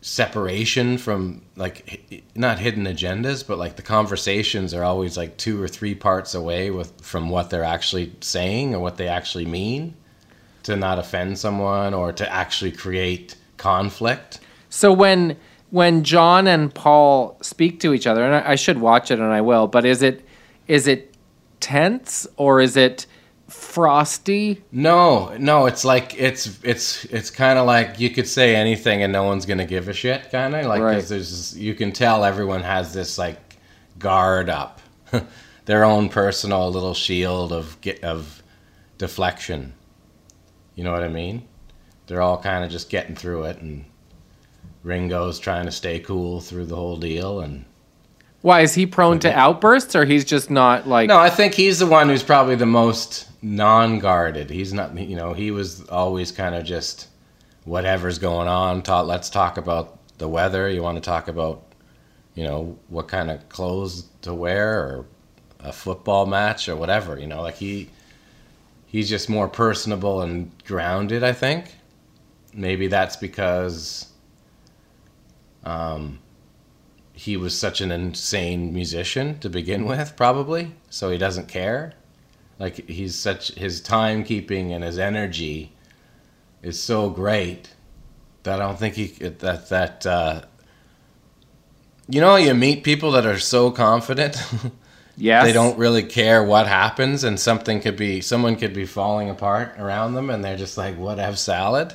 separation from like h- not hidden agendas, but like the conversations are always like two or three parts away with from what they're actually saying or what they actually mean, to not offend someone or to actually create conflict. So when when John and Paul speak to each other, and I, I should watch it and I will, but is it is it tense or is it frosty? No, no, it's like it's it's it's kind of like you could say anything and no one's gonna give a shit, kind of like 'cause Right. there's this, you can tell everyone has this like guard up, their own personal little shield of ge- of deflection. You know what I mean? They're all kind of just getting through it, and Ringo's trying to stay cool through the whole deal. And Why is he prone to outbursts, or he's just not like? no, I think he's the one who's probably the most non-guarded. He's not, you know, he was always kind of just whatever's going on. Talk, let's talk about the weather. You want to talk about, you know, what kind of clothes to wear or a football match or whatever. You know, like he he's just more personable and grounded, I think. Maybe that's because um, he was such an insane musician to begin with, probably. So he doesn't care. Like he's such, his timekeeping and his energy is so great that I don't think he that that uh, you know, you meet people that are so confident. Yes. They don't really care what happens, and something could be, someone could be falling apart around them, and they're just like, "What, have salad?"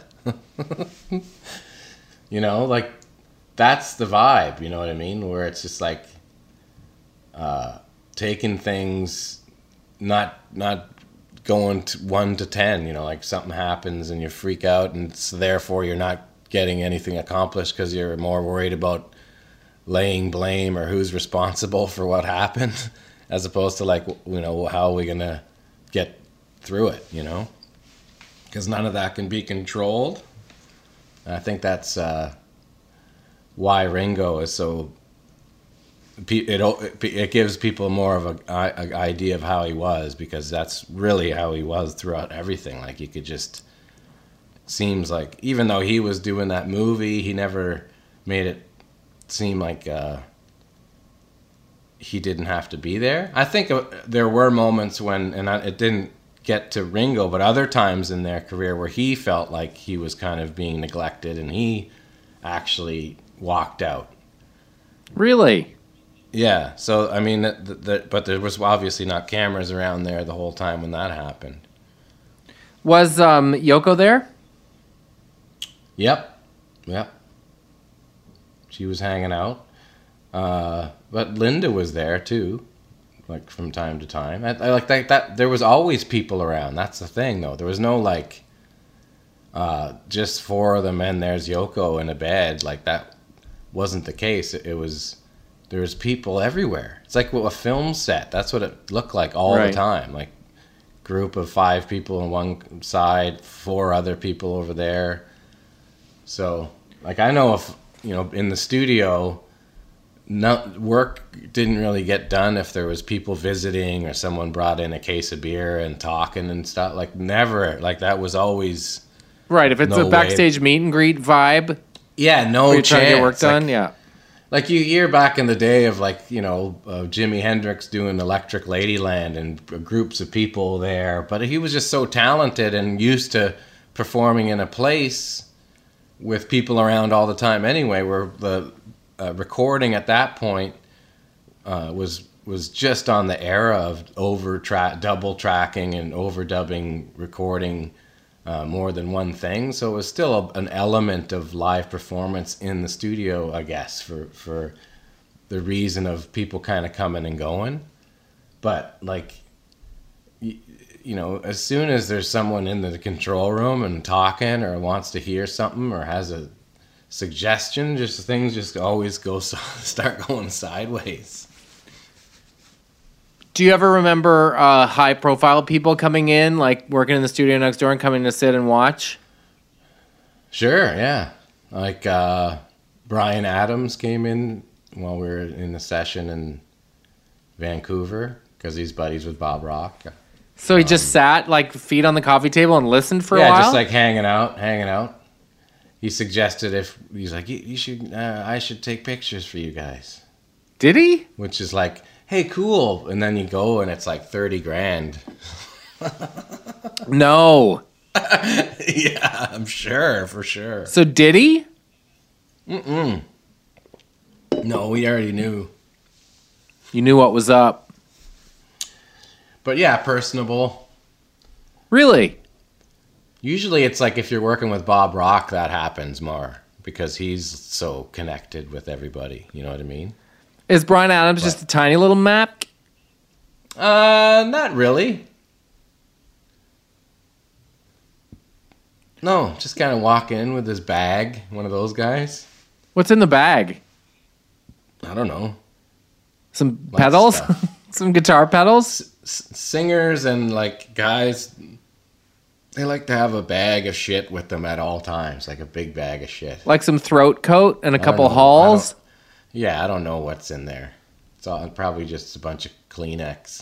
You know, like that's the vibe. You know what I mean? Where it's just like uh, taking things, not not going to one to ten. You know, like something happens and you freak out, and so therefore you're not getting anything accomplished because you're more worried about laying blame or who's responsible for what happened, as opposed to like, you know, how are we gonna get through it, you know, because none of that can be controlled. And I think that's uh, why Ringo is so, it, it gives people more of a, a idea of how he was, because that's really how he was throughout everything. Like you could just, seems like, even though he was doing that movie, he never made it seem like uh, he didn't have to be there. I think uh, there were moments when, and I, it didn't get to Ringo, but other times in their career where he felt like he was kind of being neglected, and he actually walked out. Really? Yeah. So I mean, the, the, but there was obviously not cameras around there the whole time when that happened. Was um, Yoko there? Yep. Yep. She was hanging out. Uh, but Linda was there too, like from time to time. I, I like that, that there was always people around. That's the thing though. There was no like uh, just four of them and there's Yoko in a bed. Like that wasn't the case. It, it was, there was people everywhere. It's like a film set. That's what it looked like all Right. the time. Like group of five people on one side, four other people over there. So like I know if, you know, in the studio, no, work didn't really get done if there was people visiting or someone brought in a case of beer and talking and stuff. Like never, like that was always, Right. If it's No a way. backstage meet and greet vibe, yeah, no where you're chance. trying to get work Like- done. Yeah. Like you hear back in the day of like, you know, uh, Jimi Hendrix doing Electric Ladyland and g- groups of people there. But he was just so talented and used to performing in a place with people around all the time anyway, where the uh, recording at that point uh, was was just on the era of over tra- double tracking and overdubbing recording uh, more than one thing. So it was still a, an element of live performance in the studio, I guess, for, for the reason of people kind of coming and going. But like, you, you know, as soon as there's someone in the control room and talking or wants to hear something or has a suggestion, just things just always go start going sideways. Do you ever remember uh, high-profile people coming in, like working in the studio next door and coming to sit and watch? Sure, yeah. Like uh, Brian Adams came in while we were in the session in Vancouver because he's buddies with Bob Rock. So he just sat, like, feet on the coffee table and listened for a yeah, while? just like hanging out, hanging out. he suggested if he's like, you, you should, uh, I should take pictures for you guys, Did he? which is like, hey, cool. And then you go and it's like thirty grand. No. Yeah, I'm sure, for sure. So did he? Mm-mm. No, we already knew. You knew what was up. But yeah, personable. Really? Usually it's like if you're working with Bob Rock, that happens more because he's so connected with everybody. You know what I mean? Is Brian Adams just a tiny little map? Uh, not really. No, just kind of walk in with his bag, one of those guys. What's in the bag? I don't know. Some Lots of pedals? stuff. Some guitar pedals? S- singers and like guys, they like to have a bag of shit with them at all times, like a big bag of shit. Like some throat coat and a I don't couple know. I halls? don't- Yeah, I don't know what's in there. It's all, probably just a bunch of Kleenex.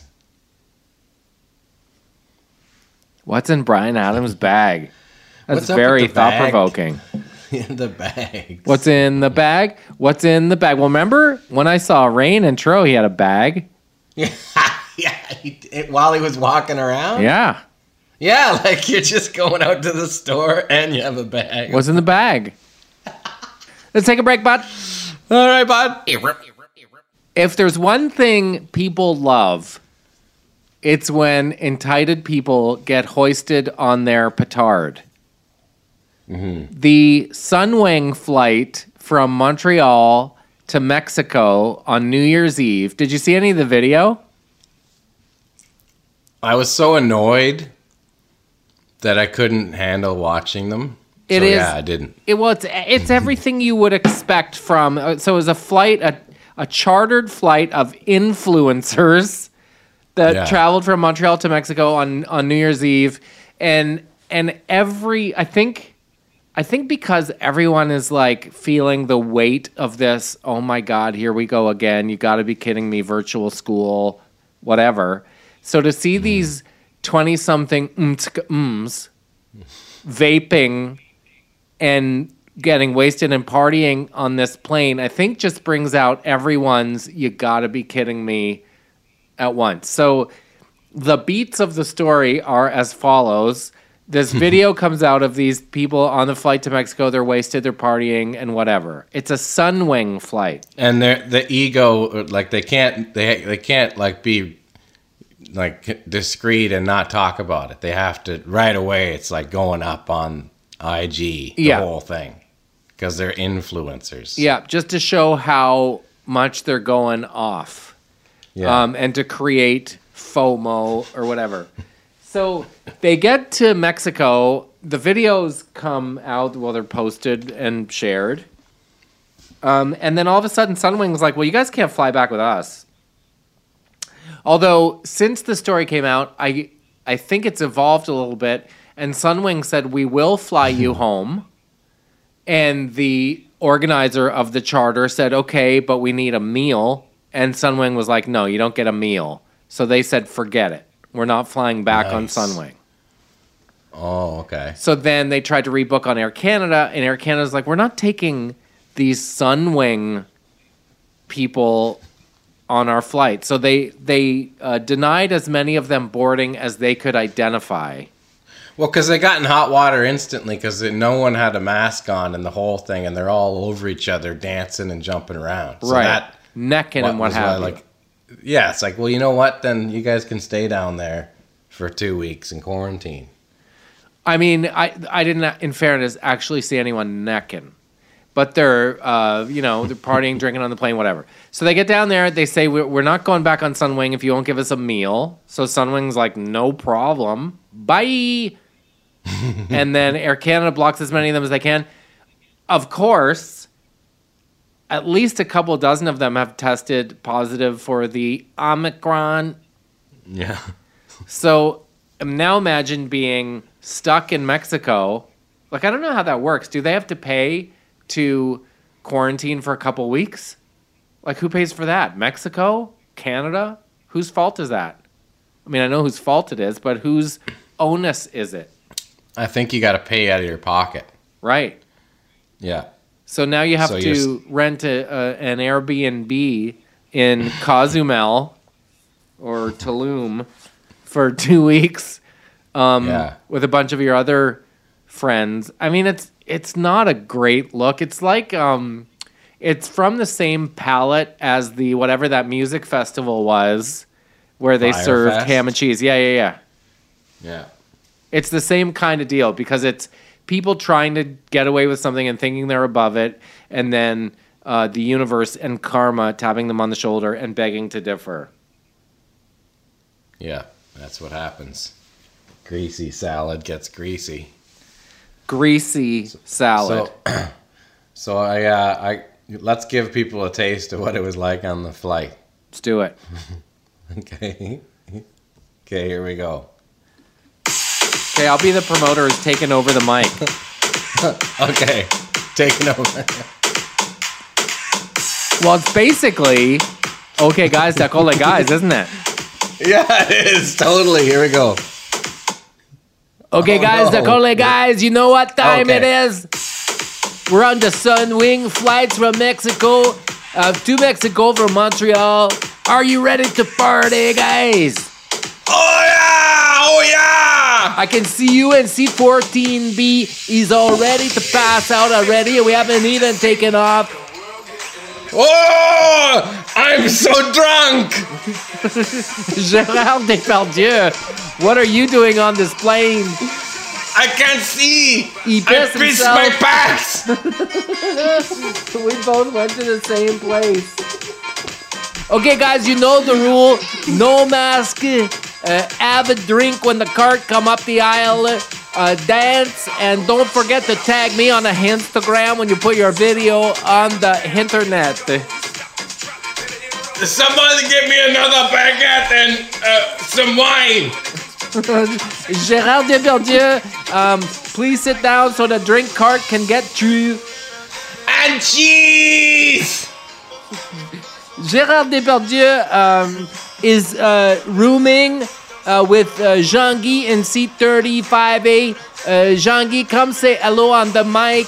What's in Brian Adams' bag? That's What's up very with the bag? thought-provoking. In the bags. What's in the bag? What's in the bag? Well, remember when I saw Rain and Tro, he had a bag. Yeah, yeah. He, it, while he was walking around. Yeah. Yeah, like you're just going out to the store and you have a bag. What's in the bag? Let's take a break, bud. All right, bud. If there's one thing people love, it's when entitled people get hoisted on their petard. Mm-hmm. The Sunwing flight from Montreal to Mexico on New Year's Eve. Did you see any of the video? I was so annoyed that I couldn't handle watching them. It so, is- Yeah, I didn't. It well, it's, it's everything you would expect from. uh, So it was a flight, a, a chartered flight of influencers that Yeah. traveled from Montreal to Mexico on, on New Year's Eve, and and every I think. I think because everyone is like feeling the weight of this, oh my God, here we go again. You got to be kidding me, virtual school, whatever. So to see these twenty-something ums vaping and getting wasted and partying on this plane, I think just brings out everyone's, you got to be kidding me at once. So the beats of the story are as follows. This video comes out of these people on the flight to Mexico. They're wasted, they're partying, and whatever. It's a Sunwing flight. And they're, the ego, like they can't, they they can't like be like discreet and not talk about it. They have to right away. It's like going up on I G, the Yeah. whole thing, because they're influencers. Yeah, just to show how much they're going off, Yeah. um, and to create FOMO or whatever. So they get to Mexico. The videos come out, well, they're posted and shared. Um, and then all of a sudden, Sunwing's like, well, you guys can't fly back with us. Although, since the story came out, I I think it's evolved a little bit. And Sunwing said, we will fly you home. And the organizer of the charter said, okay, but we need a meal. And Sunwing was like, no, you don't get a meal. So they said, forget it. We're not flying back Nice. on Sunwing. Oh, okay. So then they tried to rebook on Air Canada, and Air Canada's like, we're not taking these Sunwing people on our flight. So they they uh, denied as many of them boarding as they could identify. Well, because they got in hot water instantly because no one had a mask on and the whole thing, and they're all over each other dancing and jumping around. So right. that Necking and what was why, have you. like, yeah, it's like, well, you know what? Then you guys can stay down there for two weeks in quarantine. I mean, I I didn't, in fairness, actually see anyone necking. But they're, uh, you know, they're partying, drinking on the plane, whatever. So they get down there. They say, we're, we're not going back on Sunwing if you won't give us a meal. So Sunwing's like, no problem. Bye. And then Air Canada blocks as many of them as they can. Of course, at least a couple dozen of them have tested positive for the Omicron. Yeah. So now imagine being stuck in Mexico. Like, I don't know how that works. Do they have to pay to quarantine for a couple weeks? Like, who pays for that? Mexico? Canada? Whose fault is that? I mean, I know whose fault it is, but whose onus is it? I think you got to pay out of your pocket. Right. Yeah. So now you have So to you're s- rent a, a, an Airbnb in Cozumel or Tulum for two weeks um, Yeah. with a bunch of your other friends. I mean, it's it's not a great look. It's like um, it's from the same palette as the whatever that music festival was, where they Fire served Fest? ham and cheese. Yeah, yeah, yeah. Yeah. It's the same kind of deal because it's people trying to get away with something and thinking they're above it, and then uh, the universe and karma tapping them on the shoulder and begging to differ. Yeah. That's what happens. Greasy salad gets greasy. Greasy salad. So, so I, uh, I let's give people a taste of what it was like on the flight. Let's do it. Okay. Okay, here we go. Okay, I'll be the promoter who's taking over the mic. Okay, taking over. Well, it's basically, okay, guys, that call it guys, isn't it? Yeah, it is totally. Here we go. Okay, Oh, guys, no. the call it guys, you know what time Okay. it is? We're on the Sunwing flights from Mexico uh, to Mexico from Montreal. Are you ready to party, guys? Oh yeah! Oh yeah! I can see you in seat fourteen B. He's all ready to pass out already. We haven't even taken off. Oh! I'm so drunk! Gérard Depardieu, what are you doing on this plane? I can't see! He I pissed pissed himself. my pants! We both went to the same place. Okay, guys, you know the rule. No mask. Uh, have a drink when the cart come up the aisle. Uh, dance. And don't forget to tag me on a Instagram when you put your video on the internet. Somebody give me another baguette and uh, some wine! Gérard Depardieu, um, please sit down so the drink cart can get through. And cheese! Gérard Depardieu um, is uh, rooming uh, with uh, Jean-Guy in seat thirty-five A. Uh, Jean-Guy, come say hello on the mic.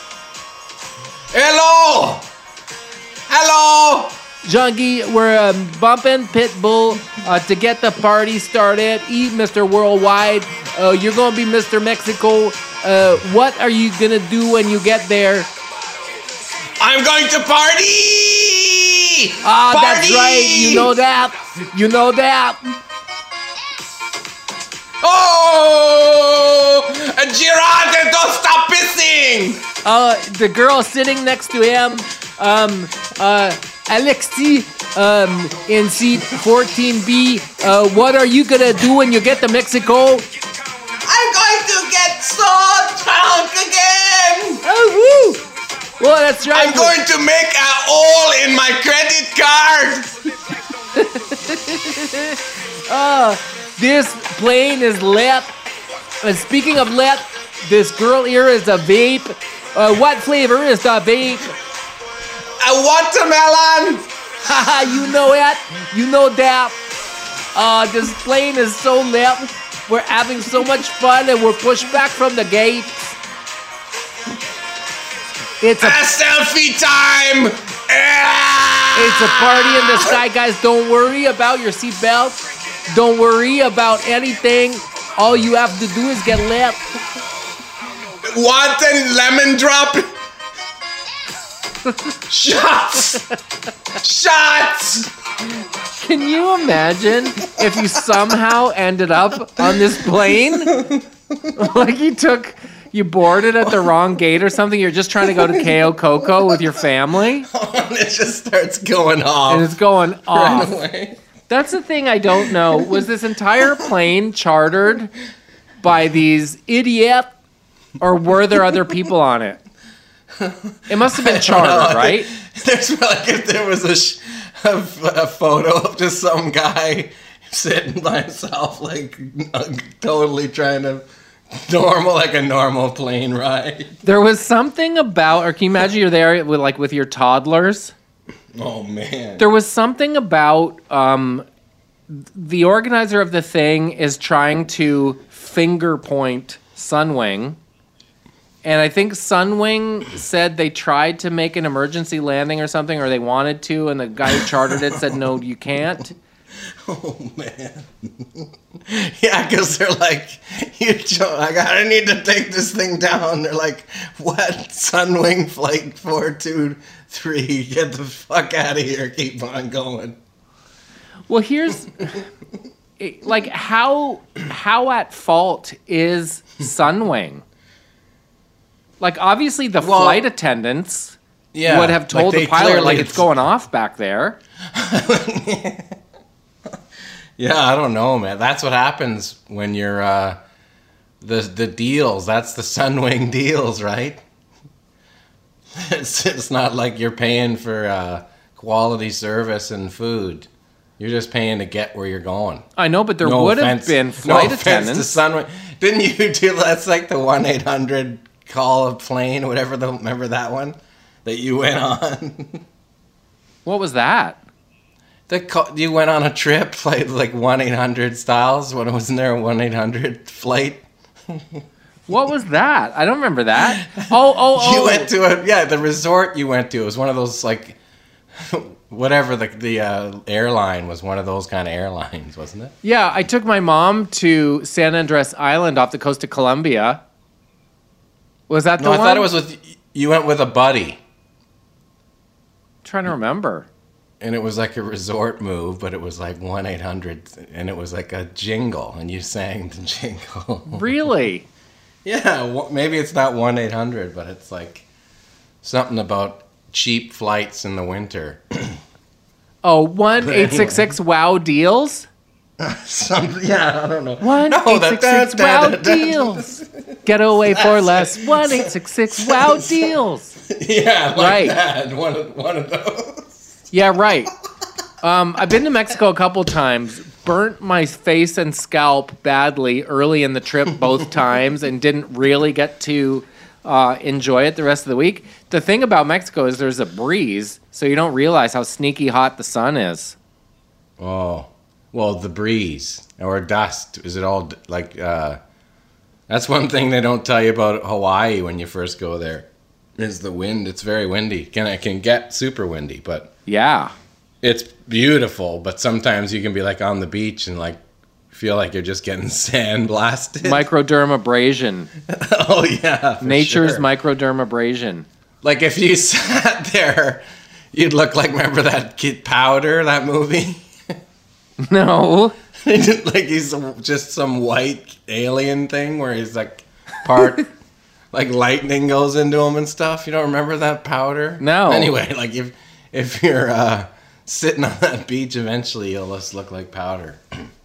Hello! Hello! Jean-Guy, we're um, bumping Pitbull uh, to get the party started. Eat Mister Worldwide. Uh, you're going to be Mister Mexico. Uh, what are you going to do when you get there? I'm going to party! Ah, Party! that's right. You know that. You know that. Oh! Gerard, don't stop pissing! Uh, the girl sitting next to him, um, uh, Alexi, um, in seat fourteen B. Uh, what are you gonna do when you get to Mexico? I'm going to get so drunk again! Oh, woo! Well, that's right. I'm going to make a hole in my credit card! Uh, this plane is lit. And speaking of lit, this girl here is a vape. Uh, what flavor is the vape? A watermelon! Haha, you know it. You know that. Uh, this plane is so lit. We're having so much fun and we're pushed back from the gate. It's a, A selfie time! it's a party in the sky, guys. Don't worry about your seatbelt. Don't worry about anything. All you have to do is get lit. What and lemon drop? Shots! Shots! Can you imagine if you somehow ended up on this plane? Like you took, you boarded at the wrong gate or something. You're just trying to go to K O Coco with your family, It just starts going off. and it's going right off. away. That's the thing I don't know. Was this entire plane chartered by these idiots, or were there other people on it? It must have been chartered, right? There's like if there was a, sh- a, a photo of just some guy sitting by himself, like uh, totally trying to normal, like a normal plane ride. There was something about, or can you imagine you're there with like with your toddlers? Oh man. There was something about um, the organizer of the thing is trying to finger point Sunwing And I think Sunwing said they tried to make an emergency landing or something, or they wanted to, and the guy who chartered it said, no, you can't. Oh, man. Yeah, because they're like, you cho- like, I need to take this thing down. They're like, what? Sunwing Flight four two three. Get the fuck out of here. Keep on going. Well, here's... like, how how at fault is Sunwing? Like, obviously, the Well, flight attendants yeah, would have told like the they pilot, clearly- like, it's going off back there. Yeah, I don't know, man. That's what happens when you're uh, the the deals. That's the Sunwing deals, right? It's it's not like you're paying for uh, quality service and food. You're just paying to get where you're going. I know, but there No would offense- have been flight no attendants. offense to Sunwing. Didn't you do that's like the one eight hundred call a plane, whatever the remember that one that you went on? What was that? The call, you went on a trip, played like one eight hundred styles. When wasn't there a one eight hundred flight? What was that? I don't remember that. Oh, oh, oh. You went to a yeah the resort you went to. It was one of those like whatever the the uh, airline was. One of those kind of airlines, wasn't it? Yeah, I took my mom to San Andres Island off the coast of Colombia. Was that the No, I one? thought it was with you went with a buddy. I'm trying to remember. And it was like a resort move, but it was like one eight hundred, and it was like a jingle, and you sang the jingle. Really? Yeah, wh- maybe it's not one eight hundred, but it's like something about cheap flights in the winter. Oh, one eight six six wow deals? Some, yeah, I don't know. one No, eight that- six six that- wow that- that- deals. Get away for less. one eight six six wow deals. Yeah, like Right. that. One of, one of those. Yeah, right. Um, I've been to Mexico a couple times, burnt my face and scalp badly early in the trip both times, and didn't really get to uh, enjoy it the rest of the week. The thing about Mexico is there's a breeze, so you don't realize how sneaky hot the sun is. Oh, well, the breeze or dust. Is it all d- like, uh, that's one thing they don't tell you about Hawaii when you first go there, is the wind. It's very windy. Can It can get super windy, but Yeah. it's beautiful. But sometimes you can be like on the beach and like feel like you're just getting sand blasted. Microdermabrasion. Oh, yeah. for Nature's sure. microdermabrasion. Like if you sat there, you'd look like, remember that kid Powder, that movie? No. Like he's just some white alien thing where he's like part like lightning goes into him and stuff. You don't remember that Powder? No. Anyway, like if if you're uh, sitting on that beach, eventually you'll just look like Powder.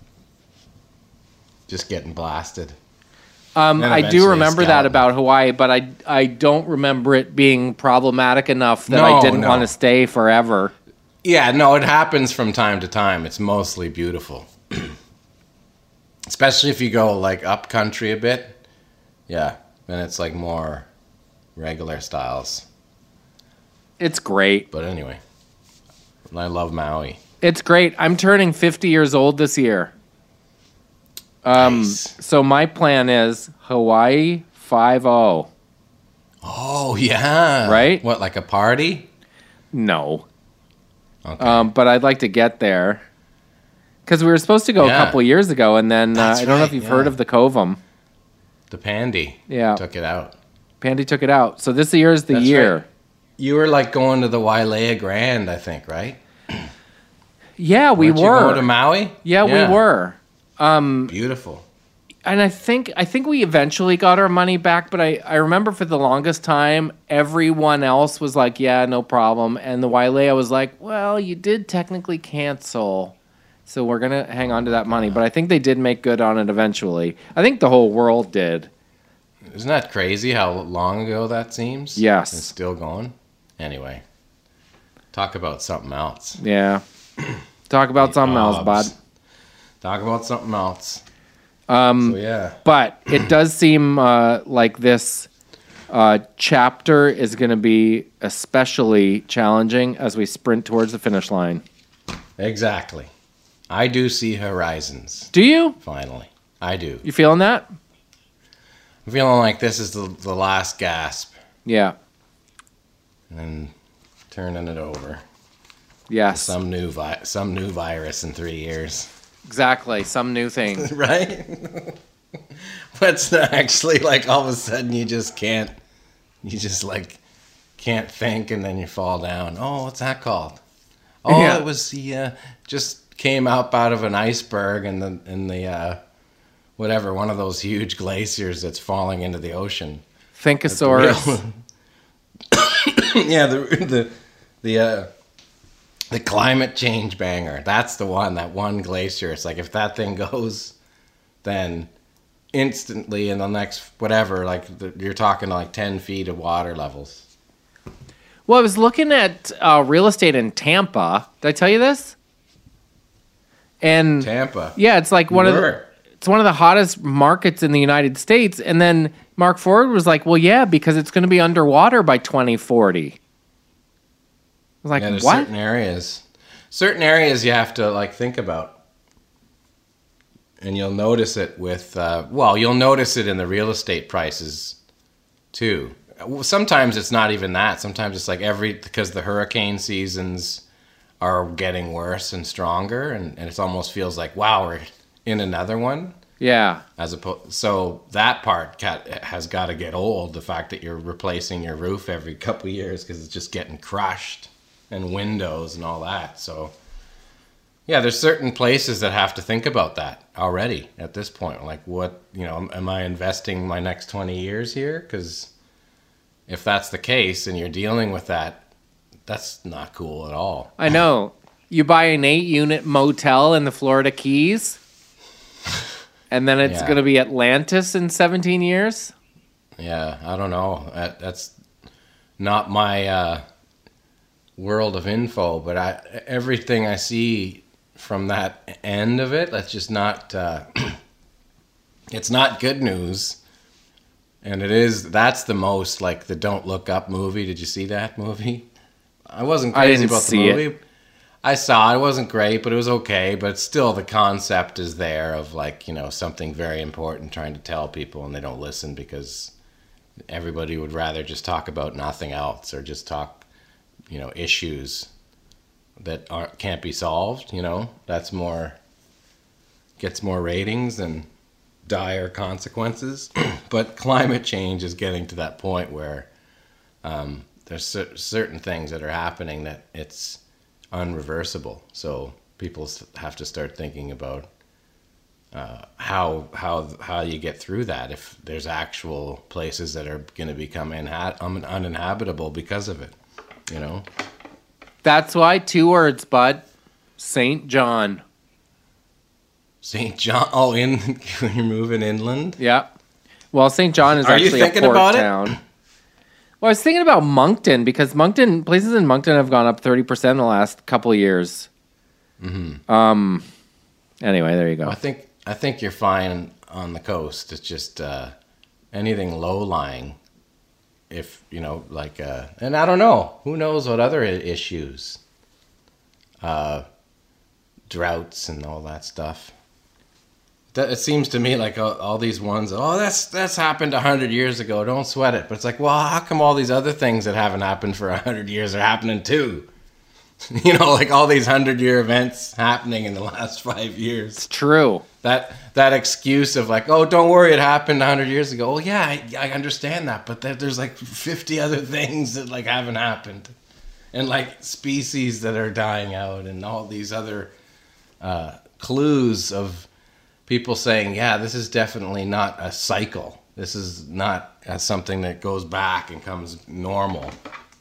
Just getting blasted. Um, And I eventually do a remember that skeleton. about Hawaii, but I I don't remember it being problematic enough that No, I didn't no. want to stay forever. Yeah, no, it happens from time to time. It's mostly beautiful. Especially if you go like up country a bit. Yeah, then it's like more regular styles. It's great. But anyway, I love Maui. It's great. I'm turning fifty years old this year. Um, Nice. So my plan is Hawaii five oh. Oh, yeah. Right? What, like a party? No. Okay. Um, but I'd like to get there. Because we were supposed to go Yeah. a couple years ago, and then uh, That's I don't know if right, you've yeah. heard of the Covum. the Pandy Yeah. took it out. Pandy took it out. So this year is the That's year. right. You were like going to the Wailea Grand, I think, right? Yeah, we Weren't you were. going to Maui? yeah, we were. Beautiful. And I think I think we eventually got our money back, but I, I remember for the longest time, everyone else was like, yeah, no problem. And the Wailea was like, well, you did technically cancel. So we're going to hang on to that money. But I think they did make good on it eventually. I think the whole world did. Isn't that crazy how long ago that seems? Yes. It's still going? Anyway, talk about something else. Yeah. Talk about something else, bud. Obs. Talk about something else. Um, so, yeah. But it does seem uh, like this uh, chapter is going to be especially challenging as we sprint towards the finish line. Exactly. I do see horizons, Do you? finally. I do. You feeling that? I'm I'm feeling like this is the, the last gasp. Yeah. And then turning it over. Yes. Some new vi- some new virus in three years. Exactly. Some new thing. Right? But actually, like, all of a sudden you just can't, you just, like, can't think, and then you fall down. Oh, what's that called? Oh, Yeah. it was the, uh, just came up out of an iceberg in the, in the, uh, whatever, one of those huge glaciers that's falling into the ocean. Thinkosaurus. Yeah, the, the, the, uh, the climate change banger. That's the one, that one glacier. It's like, if that thing goes, then instantly in the next, whatever, like, the, you're talking like ten feet of water levels. Well, I was looking at uh, real estate in Tampa. Did I tell you this? And Tampa. yeah, it's like one of the, it's one of the hottest markets in the United States. And then Mark Ford was like, "Well, yeah, because it's going to be underwater by twenty forty." I was like, Yeah, there's "What?" certain areas. Certain areas you have to, like, think about. And you'll notice it with, uh, well, you'll notice it in the real estate prices, too. Sometimes it's not even that. Sometimes it's like every, because the hurricane seasons are getting worse and stronger, and, and it almost feels like, wow, we're in another one. Yeah. As opposed, so that part ca- has got to get old. The fact that you're replacing your roof every couple of years because it's just getting crushed, and windows and all that. So, yeah, there's certain places that have to think about that already at this point. Like, what, you know, am I investing my next twenty years here? Because if that's the case and you're dealing with that, that's not cool at all. I know. You buy an eight-unit motel in the Florida Keys, and then it's Yeah. going to be Atlantis in seventeen years? Yeah, I don't know. That, that's not my uh, world of info, but I everything I see from that end of it, that's just not, uh, it's not good news. And it is, that's the most, like, the Don't Look Up movie. Did you see that movie? I wasn't I crazy didn't about the see it. movie. I saw it. It wasn't great, but it was okay. But still, the concept is there of, like, you know, something very important trying to tell people, and they don't listen because everybody would rather just talk about nothing else, or just talk, you know, issues that aren't, can't be solved, you know? That's more, gets more ratings than dire consequences. But climate change is getting to that point where um, there's cer- certain things that are happening that it's unreversible. So people s- have to start thinking about uh, how how how you get through that if there's actual places that are going to become inha- un- uninhabitable because of it. You know. That's why, two words, bud. Saint John. Saint John. Oh, in when you're moving inland. Yeah. Well, Saint John is Are you actually a thinking port about it? town. Well, I was thinking about Moncton because Moncton places in Moncton have gone up thirty percent in the last couple of years. Mm-hmm. Um. Anyway, there you go. I think I think you're fine on the coast. It's just uh, anything low lying. If you know, like, uh, and I don't know, who knows what other I- issues, uh, droughts and all that stuff. That, it seems to me like all, all these ones, oh, that's that's happened a hundred years ago. Don't sweat it. But it's like, well, how come all these other things that haven't happened for a hundred years are happening too? You know, like all these hundred-year events happening in the last five years. It's true. That that excuse of like, oh, don't worry, it happened a hundred years ago. Well, yeah, I, I understand that, but there, there's like fifty other things that like haven't happened, and like species that are dying out, and all these other uh, clues of people saying, yeah, this is definitely not a cycle. This is not uh, something that goes back and comes normal.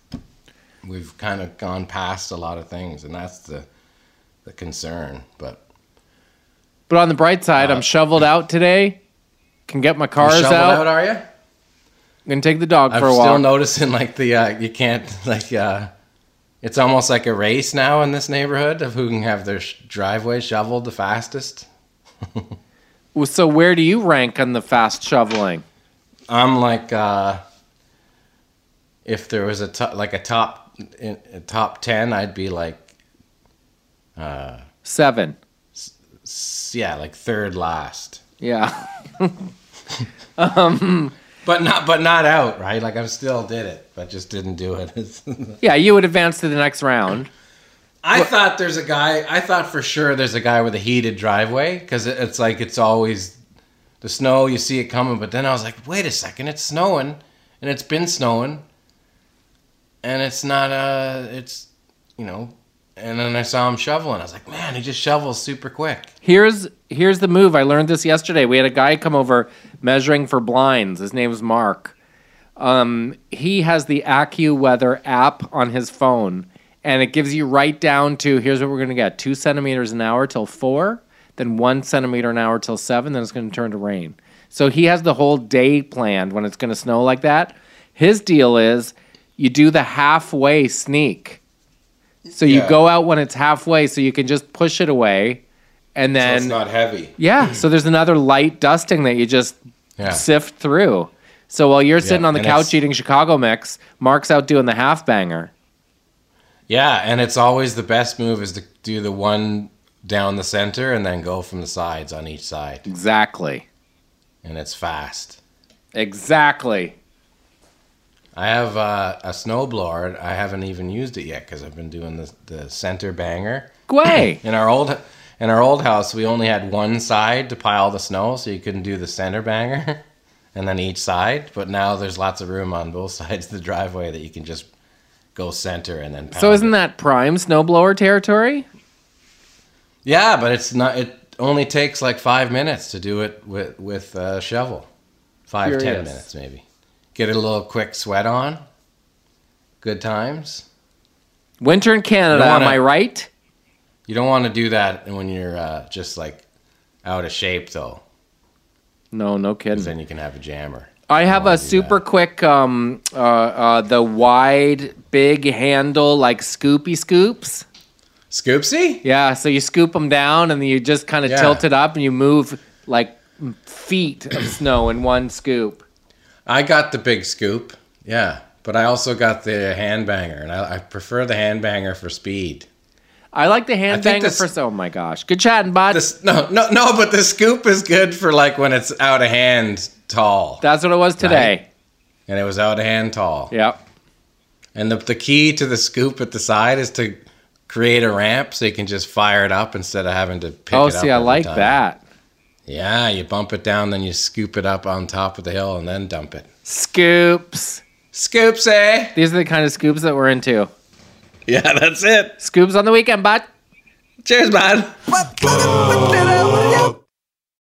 We've kind of gone past a lot of things, and that's the the concern. But But on the bright side, Uh, I'm shoveled out today. Can get my you cars shoveled out. out, are you? Gonna take the dog I'm for a still walk. noticing like the uh, you can't like uh, it's almost like a race now in this neighborhood of who can have their sh- driveway shoveled the fastest. Well, so where do you rank on the fast shoveling? I'm like uh, if there was a to- like a top in, a top ten, I'd be like Seven. s- yeah, like third last. Yeah. um, but not but not out, right? Like I still did it, but just didn't do it. yeah, you would advance to the next round. I what? thought there's a guy. I thought for sure there's a guy with a heated driveway because it, it's like it's always the snow. You see it coming, but then I was like, wait a second, it's snowing, and it's been snowing, and it's not. Uh, it's you know. And then I saw him shoveling. I was like, man, he just shovels super quick. Here's here's the move. I learned this yesterday. We had a guy come over measuring for blinds. His name is Mark. Um, he has the AccuWeather app on his phone, and it gives you right down to, here's what we're going to get, two centimeters an hour till four, then one centimeter an hour till seven, then it's going to turn to rain. So he has the whole day planned when it's going to snow like that. His deal is you do the halfway sneak. So you yeah. go out when it's halfway, so you can just push it away, and then so it's not heavy. Yeah. So there's another light dusting that you just yeah. sift through. So while you're sitting yeah. on the and couch eating Chicago mix, Mark's out doing the half banger. Yeah, and it's always the best move is to do the one down the center and then go from the sides on each side. Exactly. And it's fast. Exactly. I have uh, a snowblower. I haven't even used it yet because I've been doing the the center banger. Gway. in our old in our old house, we only had one side to pile the snow, so you couldn't do the center banger, and then each side. But now there's lots of room on both sides of the driveway that you can just go center and then pound So isn't it. that prime snowblower territory? Yeah, but it's not. It only takes like five minutes to do it with with a shovel. Five Curious. ten minutes maybe. Get a little quick sweat on. Good times. Winter in Canada, wanna, am I right? You don't want to do that when you're uh, just like out of shape, though. No, no kidding. Then you can have a jammer. I have a super that. quick, um, uh, uh, the wide, big handle, like scoopy scoops. Scoopsy? Yeah, so you scoop them down and then you just kind of yeah. tilt it up and you move like feet of snow in one scoop. I got the big scoop, yeah, but I also got the hand banger, and I, I prefer the hand banger for speed. I like the hand banger this, for, oh my gosh. Good chatting, bud. This, no, no, no, but the scoop is good for like when it's out of hand tall. That's what it was today. Right? And it was out of hand tall. Yep. And the, the key to the scoop at the side is to create a ramp so you can just fire it up instead of having to pick oh, it up. Oh, see, I like time. that. Yeah, you bump it down, then you scoop it up on top of the hill, and then dump it. Scoops. Scoops, eh? These are the kind of scoops that we're into. Yeah, that's it. Scoops on the weekend, bud. Cheers, bud.